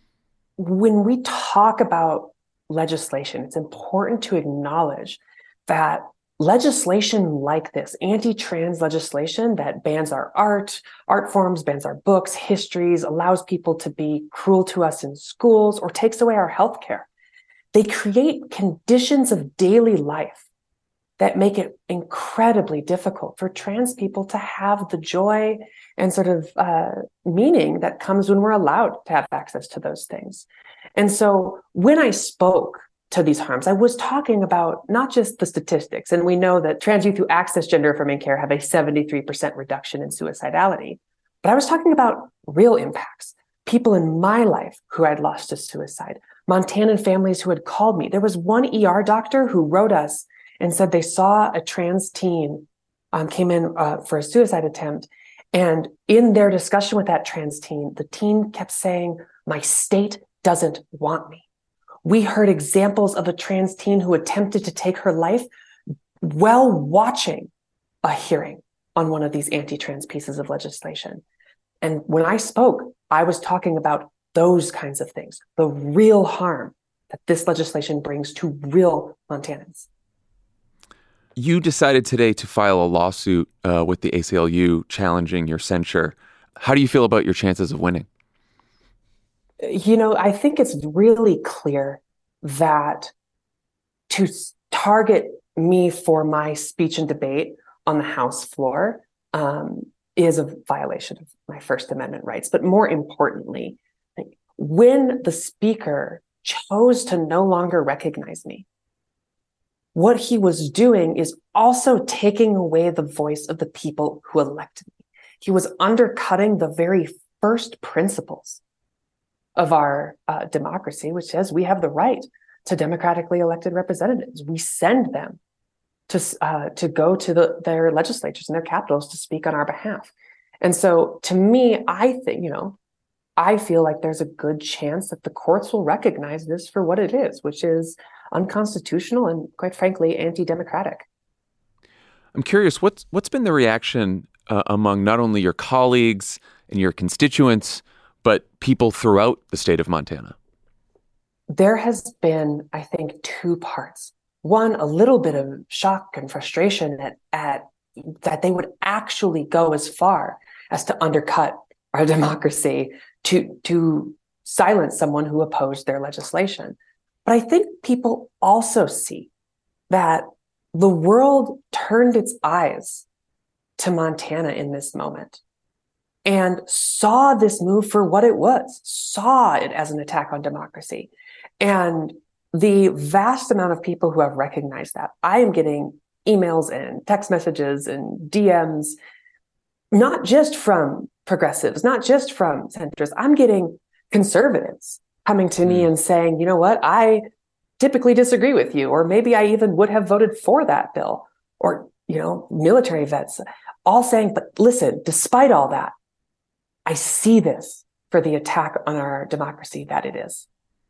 When we talk about legislation, it's important to acknowledge that legislation like this, anti-trans legislation that bans our art, art forms, bans our books, histories, allows people to be cruel to us in schools, or takes away our healthcare, they create conditions of daily life that make it incredibly difficult for trans people to have the joy and sort of uh, meaning that comes when we're allowed to have access to those things. And so when I spoke to these harms, I was talking about not just the statistics, and we know that trans youth who access gender-affirming care have a seventy-three percent reduction in suicidality, but I was talking about real impacts. People in my life who I'd lost to suicide, Montanan families who had called me. There was one E R doctor who wrote us and said they saw a trans teen um, came in uh, for a suicide attempt. And in their discussion with that trans teen, the teen kept saying, my state doesn't want me. We heard examples of a trans teen who attempted to take her life while watching a hearing on one of these anti-trans pieces of legislation. And when I spoke, I was talking about those kinds of things, the real harm that this legislation brings to real Montanans.
You decided today to file a lawsuit uh, with the A C L U challenging your censure. How do you feel about your chances of winning?
You know, I think it's really clear that to target me for my speech and debate on the House floor um, is a violation of my First Amendment rights. But more importantly, when the speaker chose to no longer recognize me, what he was doing is also taking away the voice of the people who elected me. He was undercutting the very first principles of our uh, democracy, which says we have the right to democratically elected representatives. We send them to uh, to go to the, their legislatures and their capitals to speak on our behalf. And so to me, I think, you know, I feel like there's a good chance that the courts will recognize this for what it is, which is unconstitutional and, quite frankly, anti-democratic.
I'm curious, what's what's been the reaction uh, among not only your colleagues and your constituents, but people throughout the state of Montana?
There has been, I think, two parts. One, a little bit of shock and frustration at, at that they would actually go as far as to undercut our democracy, to, to silence someone who opposed their legislation. But I think people also see that the world turned its eyes to Montana in this moment and saw this move for what it was, saw it as an attack on democracy. And the vast amount of people who have recognized that, I am getting emails and text messages and D Ms, not just from progressives, not just from centrists. I'm getting conservatives coming to me and saying, you know what, I typically disagree with you, or maybe I even would have voted for that bill, or you know, military vets, all saying, but listen, despite all that, I see this for the attack on our democracy that it is.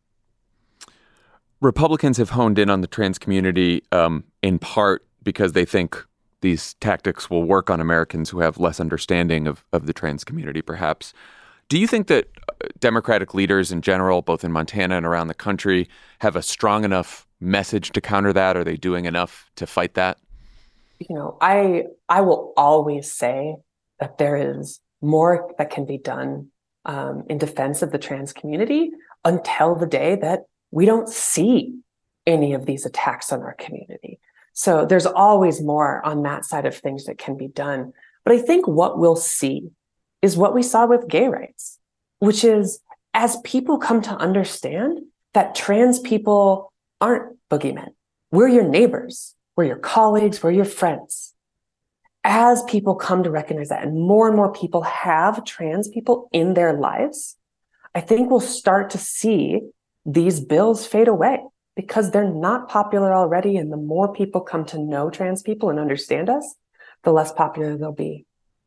Republicans have honed in on the trans community um, in part because they think these tactics will work on Americans who have less understanding of, of the trans community, perhaps. Do you think that Democratic leaders in general, both in Montana and around the country, have a strong enough message to counter that? Are they doing enough to fight that?
You know, I I will always say that there is more that can be done um, in defense of the trans community until the day that we don't see any of these attacks on our community. So there's always more on that side of things that can be done. But I think what we'll see is what we saw with gay rights, which is as people come to understand that trans people aren't boogeymen. We're your neighbors, we're your colleagues, we're your friends. As people come to recognize that, and more and more people have trans people in their lives, I think we'll start to see these bills fade away because they're not popular already. And the more people come to know trans people and understand us, the less popular they'll be.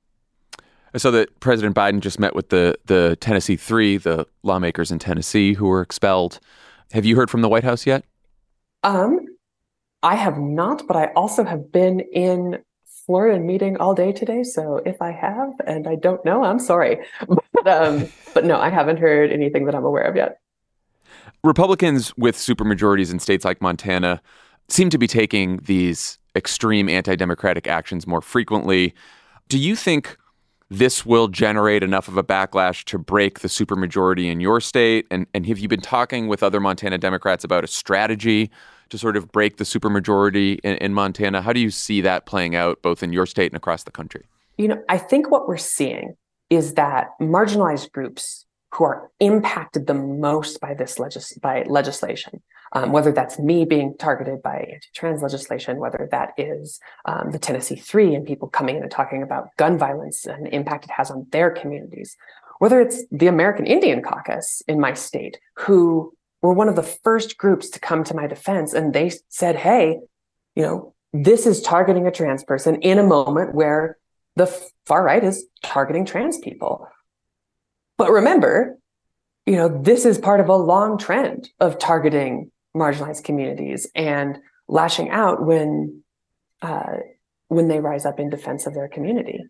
I saw that President Biden just met with the the Tennessee Three, the lawmakers in Tennessee who were expelled. Have you heard from the White House yet? Um,
I have not, but I also have been in Florida meeting all day today. So if I have, and I don't know, I'm sorry. But, um, but no, I haven't heard anything that I'm aware of yet.
Republicans with supermajorities in states like Montana seem to be taking these extreme anti-democratic actions more frequently. Do you think this will generate enough of a backlash to break the supermajority in your state? And, and have you been talking with other Montana Democrats about a strategy to sort of break the supermajority in, in Montana? How do you see that playing out both in your state and across the country?
You know, I think what we're seeing is that marginalized groups who are impacted the most by this legis- by legislation, um, whether that's me being targeted by anti-trans legislation, whether that is um, the Tennessee Three and people coming in and talking about gun violence and the impact it has on their communities, whether it's the American Indian Caucus in my state, who were one of the first groups to come to my defense. And they said, hey, you know, this is targeting a trans person in a moment where the far right is targeting trans people. But remember, you know, this is part of a long trend of targeting marginalized communities and lashing out when uh, when they rise up in defense of their community.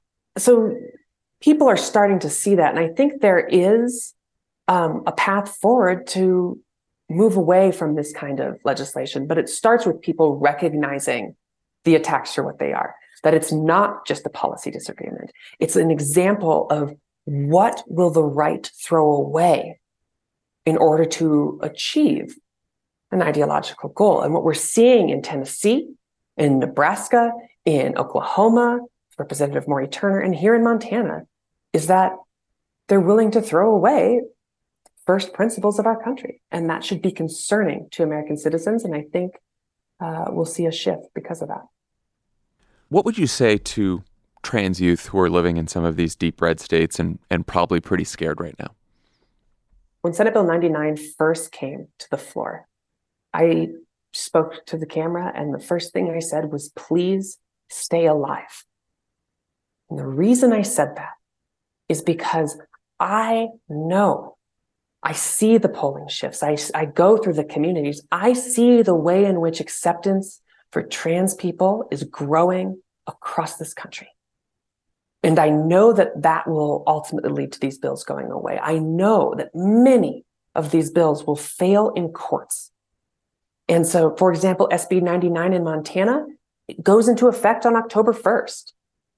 So people are starting to see that. And I think there is um, a path forward to move away from this kind of legislation. But it starts with people recognizing the attacks for what they are, that it's not just a policy disagreement. It's an example of what will the right throw away in order to achieve an ideological goal? And what we're seeing in Tennessee, in Nebraska, in Oklahoma, Representative Mauree Turner, and here in Montana, is that they're willing to throw away first principles of our country. And that should be concerning to American citizens. And I think uh, we'll see a shift because of that.
What would you say to trans youth who are living in some of these deep red states and, and probably pretty scared right now?
When Senate Bill ninety-nine first came to the floor, I spoke to the camera and the first thing I said was, please stay alive. And the reason I said that is because I know, I see the polling shifts. I, I go through the communities. I see the way in which acceptance for trans people is growing across this country. And I know that that will ultimately lead to these bills going away. I know that many of these bills will fail in courts. And so, for example, S B ninety-nine in Montana, it goes into effect on October first.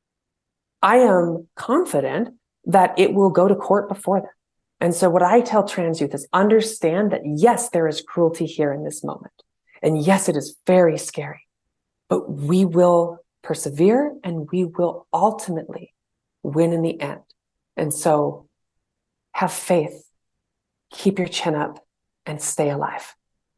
I am confident that it will go to court before then. And so what I tell trans youth is understand that, yes, there is cruelty here in this moment. And yes, it is very scary, but we will persevere and we will ultimately win in the end. And so have faith, keep your chin up, and stay alive.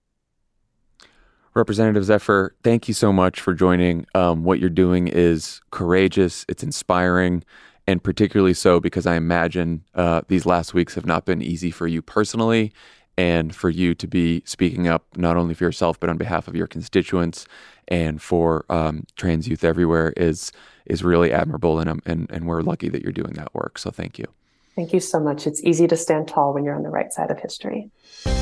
Representative Zephyr, thank you so much for joining. Um, what you're doing is courageous, it's inspiring, and particularly so because I imagine uh, these last weeks have not been easy for you personally and for you to be speaking up not only for yourself but on behalf of your constituents and for um, trans youth everywhere is is really admirable, and, um, and and we're lucky that you're doing that work. So thank you.
Thank you so much. It's easy to stand tall when you're on the right side of history.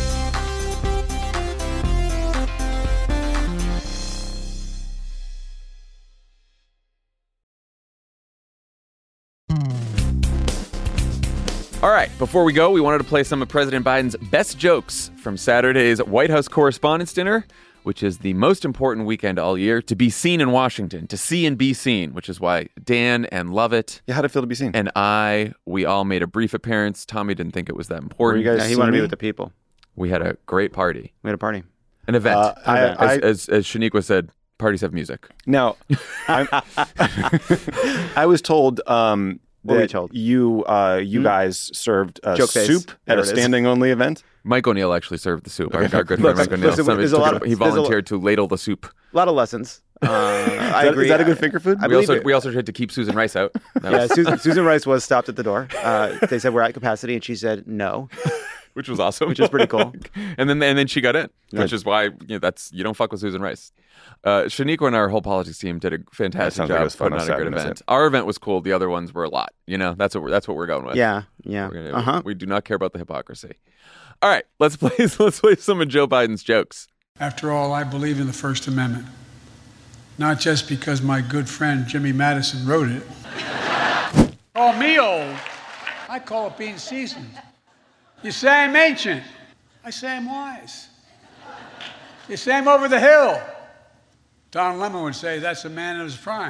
All right, before we go, we wanted to play some of President Biden's best jokes from Saturday's White House Correspondents' Dinner, which is the most important weekend all year to be seen in Washington, to see and be seen, which is why Dan and Lovett
Yeah, how'd it feel to be seen?
and I, we all made a brief appearance. Tommy didn't think it was that important.
Were you guys
Yeah, he
see
wanted to
me?
be with the people.
We had a great party,
We had a party.
an event.
Uh, I-
as,
I-
as, as Shaniqua said, parties have music.
Now, I'm, I was told um,
What were you
that
told?
you uh, you guys served uh,
Joke face.
soup
There
at a
it is.
standing-only event.
Mike O'Neill actually served the soup. Our,
Okay.
our good
Look,
friend Mike O'Neill.
listen,
Somebody
there's a lot
took-
of-
he
there's a lot-
volunteered to ladle the soup.
A lot of lessons. Uh, I
that-
agree.
is that a good finger food?
I
We
believe
also
it.
we also tried to keep Susan Rice out. That
Yeah,
was-
Susan, Susan Rice was stopped at the door. Uh, they said we're at capacity, and she said no.
which was awesome.
Which is pretty cool.
and then and then she got in,
Yeah.
which is why you know, that's you don't fuck with Susan Rice. Uh, Shaniqua and our whole politics team did a fantastic
sounds like
job
it was fun.
putting
I
on
was
a good
sad to miss
event.
it.
Our event was cool. The other ones were a lot. You know, that's what we're that's what we're going with.
Yeah, yeah.
We're gonna,
Uh huh.
we, we do not care about the hypocrisy. All right, let's play let's play some of Joe Biden's jokes.
After all, I believe in the First Amendment, not just because my good friend Jimmy Madison wrote it. Call me old. I call it being seasoned. You say I'm ancient. I say I'm wise. You say I'm over the hill. Don Lemon would say that's a man in his prime.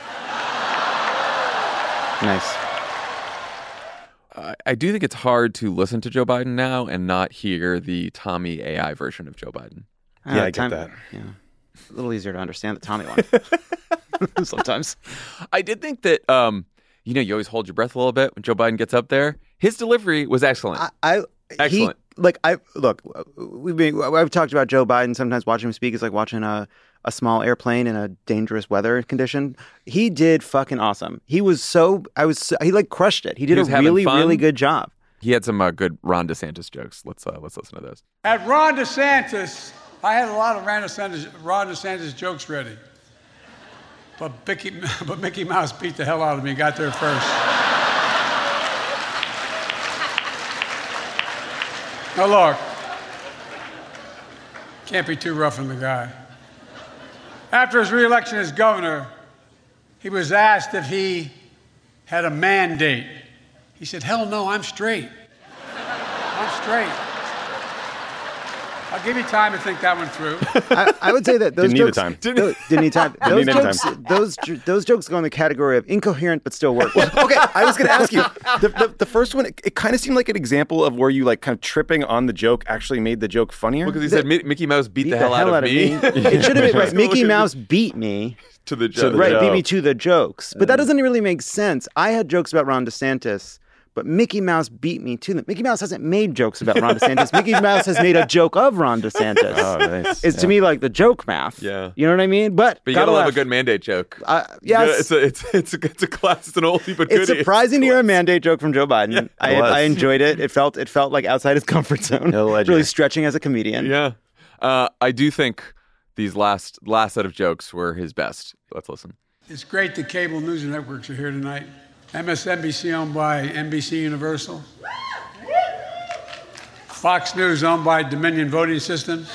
Nice.
Uh, I do think it's hard to listen to Joe Biden now and not hear the Tommy A I version of Joe Biden.
Yeah,
Uh,
I get
time-
that.
Yeah, a little easier to understand the Tommy one. Sometimes.
I did think that, um, you know, you always hold your breath a little bit when Joe Biden gets up there. His delivery was excellent.
I, I
Excellent.
He, like I look, we've been. I've talked about Joe Biden. Sometimes watching him speak is like watching a a small airplane in a dangerous weather condition. He did fucking awesome. He was so. I was. So, he like crushed it. He did
He
a
was having
really
fun.
really good job.
he had some uh, good Ron DeSantis jokes. Let's uh, let's listen to those.
At Ron DeSantis, I had a lot of Ron DeSantis, Ron DeSantis jokes ready. But Mickey, but Mickey Mouse beat the hell out of me, got there first. Now look, can't be too rough on the guy. After his reelection as governor, he was asked if he had a mandate. He said, hell no, I'm straight. I'm straight. I'll give you time to think that one through.
I, I would say that those
Didn't need the
jokes
time.
Didn't, didn't need time.
Didn't
Those
need any
jokes,
time.
those jo- those jokes go in the category of incoherent but still work.
Okay, I was going to ask you. The, the, the first one, it, it kind of seemed like an example of where you like kind of tripping on the joke actually made the joke funnier.
Because he said Mi- Mickey Mouse beat,
Beat
the hell, out, of me.
It should have been right. Mickey Mouse beat me.
to the
To
joke.
the
Right,
joke.
beat me to the jokes. But that doesn't really make sense. I had jokes about Ron DeSantis, but Mickey Mouse beat me to them. Mickey Mouse hasn't made jokes about Ron DeSantis. Mickey Mouse has made a joke of Ron DeSantis.
Oh, nice.
It's to
Yeah.
me like the joke math.
Yeah.
You know what I mean? But,
But you
gotta
gotta love a
laugh.
good mandate joke.
Uh,
Yeah,
yes.
it's a it's it's a it's a class. It's an oldie but goodie.
It's surprising to hear a mandate joke from Joe Biden. I,
it was.
I enjoyed it. It felt it felt like outside his comfort zone.
A legend.
Really stretching as a comedian.
Yeah, uh, I do think these last last set of jokes were his best. Let's listen.
It's great the cable news networks are here tonight. M S N B C owned by N B C Universal. Fox News owned by Dominion Voting Systems.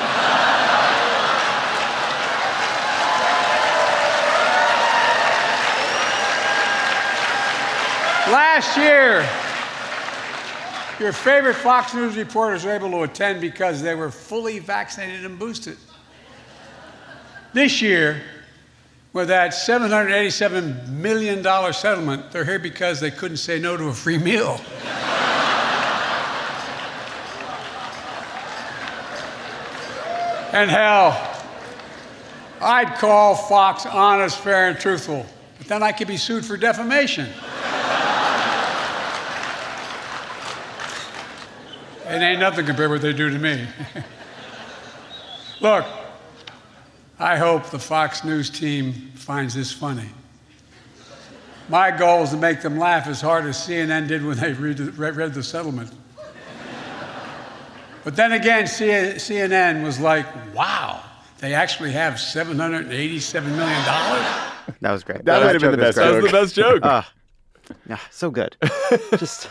Last year, your favorite Fox News reporters were able to attend because they were fully vaccinated and boosted. This year, with that seven hundred eighty-seven million dollars settlement, they're here because they couldn't say no to a free meal. And hell, I'd call Fox honest, fair, and truthful, but then I could be sued for defamation. It ain't nothing compared to what they do to me. Look, I hope the Fox News team finds this funny. My goal is to make them laugh as hard as C N N did when they read the, read, read the settlement. But then again, C N N was like, wow, they actually have seven hundred eighty-seven million dollars?
That was great.
That,
that
might have been the best
That
joke.
was the best joke.
Uh, yeah, so good. Just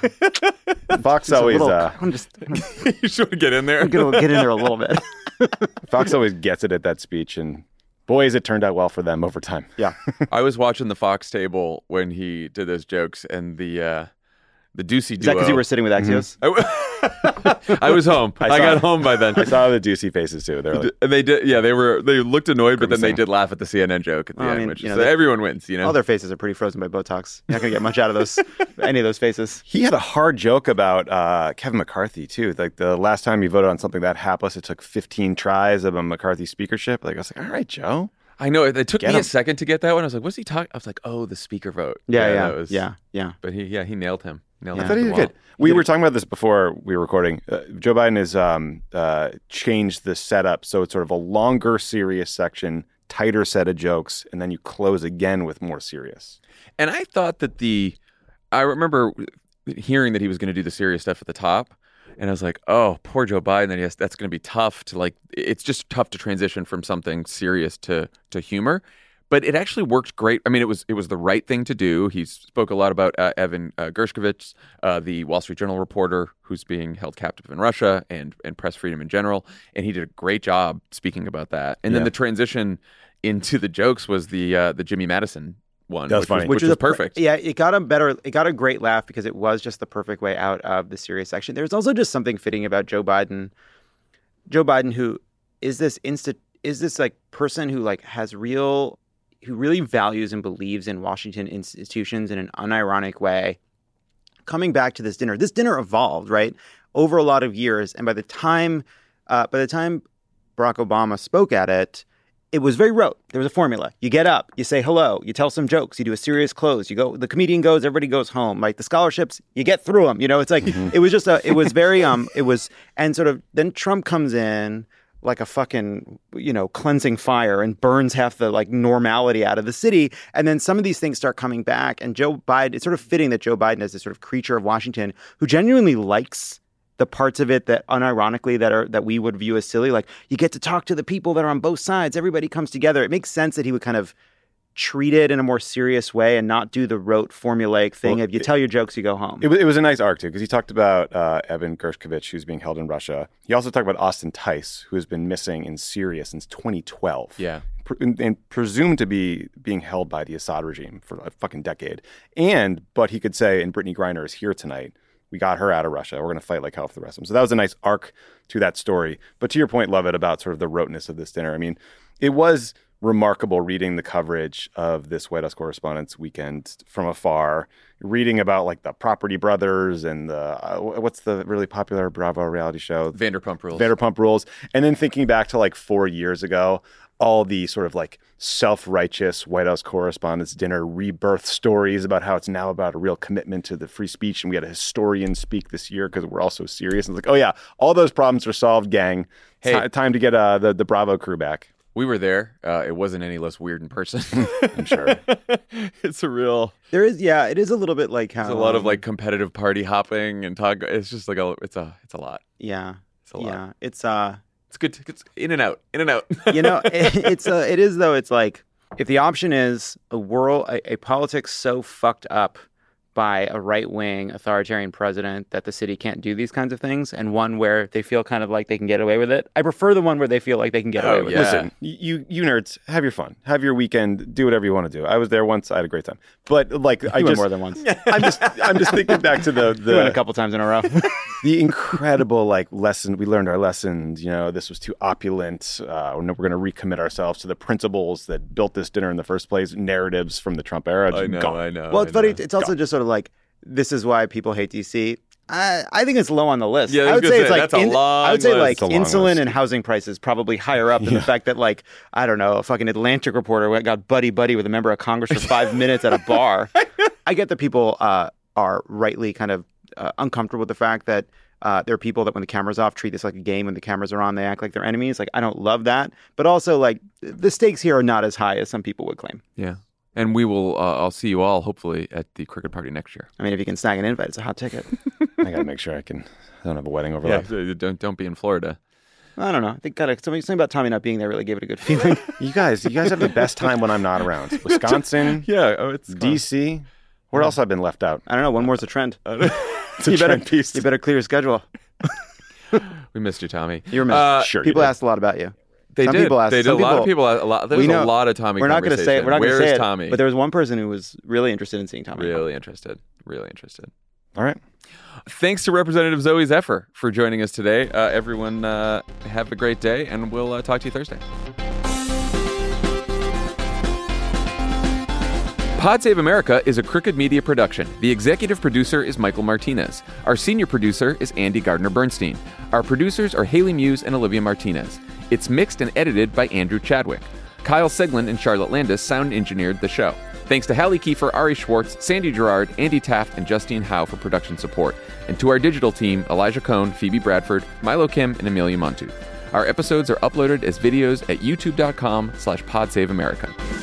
Fox
just a
always
little-
uh,
I'm just I'm
You should get in there.
gonna get in there a little bit.
Fox always gets it at that speech, and boy, has it turned out well for them over time.
Yeah.
I was watching the Fox table when he did those jokes, and the uh, the Ducey duo.
Is that because you were sitting with Axios?
I, w- I was home. I,
saw
got
it.
home by then.
I saw the Ducey faces too. They're like,
And they did, yeah. They were, they looked annoyed, but then they
Grimacing.
did laugh at the C N N joke at the
Well, I
end,
mean,
which
you
is
know, they-
everyone wins, you know.
All their faces are pretty frozen by Botox. You're not gonna get much out of those, any of those faces.
he had a hard joke about uh, Kevin McCarthy too. Like the last time he voted on something that hapless, it took fifteen tries of a McCarthy speakership. Like I was like, all right, Joe.
I know it took
Get
me a
him.
second to get that one. I was like, "What's he talking?" I was like, "Oh, the speaker vote."
Yeah, yeah,
that was,
yeah, yeah.
But he, yeah, he nailed him. Nailed
Yeah.
him.
I thought he
to
did
the wall.
good. We were talking about this before we were recording. Uh, Joe Biden has um, uh, changed the setup, so it's sort of a longer, serious section, tighter set of jokes, and then you close again with more serious.
And I thought that the, I remember hearing that he was going to do the serious stuff at the top, and I was like, "Oh, poor Joe Biden. Then yes, that's going to be tough to like. It's just tough to transition from something serious to to humor." But it actually worked great. I mean, it was it was the right thing to do. He spoke a lot about uh, Evan uh, Gershkovich, uh, the Wall Street Journal reporter who's being held captive in Russia, and and press freedom in general. And he did a great job speaking about that. And then
Yeah.
the transition into the jokes was the uh, the Jimmy Madison one,
That was
which
funny.
was, which was
a per-
perfect.
Yeah, it got a better, it got a great laugh because it was just the perfect way out of the serious section. There's also just something fitting about Joe Biden. Joe Biden, who is this insta, is this like person who like has real, who really values and believes in Washington institutions in an unironic way. Coming back to this dinner, this dinner evolved right over a lot of years, and by the time, uh, by the time Barack Obama spoke at it. It was very rote. There was a formula. You get up, you say hello, you tell some jokes, you do a serious close, you go, the comedian goes, everybody goes home. Like the scholarships, you get through them. You know, it's like, it was just a, it was very, um, it was, and sort of, then Trump comes in like a fucking, you know, cleansing fire and burns half the like normality out of the city. And then some of these things start coming back. And Joe Biden, it's sort of fitting that Joe Biden is this sort of creature of Washington who genuinely likes the parts of it that unironically that are that we would view as silly, like you get to talk to the people that are on both sides. Everybody comes together. It makes sense that he would kind of treat it in a more serious way and not do the rote formulaic thing.
Well,
if you tell your jokes, you go home.
It was, it was a nice arc, too, because he talked about uh, Evan Gershkovich, who's being held in Russia. He also talked about Austin Tice, who has been missing in Syria since twenty twelve.
Yeah.
Pr- and, and presumed to be being held by the Assad regime for a fucking decade. And, but he could say, and Brittany Griner is here tonight. We got her out of Russia. We're going to fight like hell for the rest of them. So that was a nice arc to that story. But to your point, Lovett, about sort of the roteness of this dinner. I mean, it was remarkable reading the coverage of this White House Correspondents' Weekend from afar, reading about like the Property Brothers and the, uh, what's the really popular Bravo reality show?
Vanderpump Rules.
Vanderpump Rules. And then thinking back to like four years ago, all the sort of like self-righteous White House Correspondents' Dinner rebirth stories about how it's now about a real commitment to the free speech. And we had a historian speak this year because we're all so serious. And it's like, oh yeah, all those problems are solved, gang.
Hey.
Ti- time to get uh, the, the Bravo crew back.
We were there. Uh, it wasn't any less weird in person.
I'm sure.
It's a real.
There is, yeah, it is a little bit like how
There's a lot of
um,
like competitive party hopping and talk. It's just like a. It's a. It's a lot.
yeah,
It's a lot.
yeah, it's uh.
It's good. To, it's in and out. In and out.
you know, it, it's uh, it is though. It's like if the option is a world, a, a politics so fucked up by a right-wing authoritarian president that the city can't do these kinds of things, and one where they feel kind of like they can get away with it. I prefer the one where they feel like they can get
Oh,
away with
yeah.
it.
Listen, you you nerds, have your fun. Have your weekend. Do whatever you want to do. I was there once. I had a great time. But like, I
You went
just
more than once.
I'm just I'm just thinking back to the
We went a
the
couple times in a row.
the incredible like lesson we learned our lessons. You know, this was too opulent. Uh, we're going to recommit ourselves to the principles that built this dinner in the first place. Narratives from the Trump era.
I
just
know.
gone.
I know.
well, it's
I
funny.
know.
It's also just sort of like this is why people hate D C. I, I think it's low on the list.
Yeah, I was
I would
gonna
say
say,
it's like
that's a long
I would say
list.
like
It's a long
insulin
list.
and housing prices probably higher up than the fact that like I don't know a fucking Atlantic reporter went got buddy buddy with a member of Congress for five minutes at a bar. I get that people uh, are rightly kind of uh, uncomfortable with the fact that uh, there are people that when the camera's off treat this like a game. When the cameras are on, they act like they're enemies. Like I don't love that, but also like the stakes here are not as high as some people would claim.
Yeah. And we will. Uh, I'll see you all hopefully at the cricket party next year.
I mean, if you can snag an invite, it's a hot ticket.
I got to make sure I can. I don't have a wedding overlap.
Yeah, don't don't be in Florida.
I don't know. I think kind of something, something about Tommy not being there really gave it a good feeling.
You guys, you guys have the best time when I'm not around. Wisconsin,
yeah, oh, it's
D C. Where else have I been left out?
I don't know. One more's a trend.
It's a
you
trend
better,
piece.
You better clear your schedule.
We missed you, Tommy.
You were missed.
Uh,
Sure, you
People
did.
asked a lot about you.
They
Some
did.
people asked.
They did.
some
A lot of
people-
people. A lot. There's
we
a
know-
lot of Tommy.
We're not going to say it. We're not going
Where's
to say it.
Tommy?
But there was one person who was really interested in seeing Tommy.
Really interested. Really interested.
All right.
Thanks to Representative Zoe Zephyr for joining us today. Uh, everyone, uh, have a great day, and we'll uh, talk to you Thursday. Pod Save America is a Crooked Media production. The executive producer is Michael Martinez. Our senior producer is Andy Gardner-Bernstein. Our producers are Haley Muse and Olivia Martinez. It's mixed and edited by Andrew Chadwick. Kyle Seglin and Charlotte Landis sound engineered the show. Thanks to Hallie Kiefer, Ari Schwartz, Sandy Gerard, Andy Taft, and Justine Howe for production support. And to our digital team, Elijah Cohn, Phoebe Bradford, Milo Kim, and Amelia Montu. Our episodes are uploaded as videos at youtube.com slash podsaveamerica.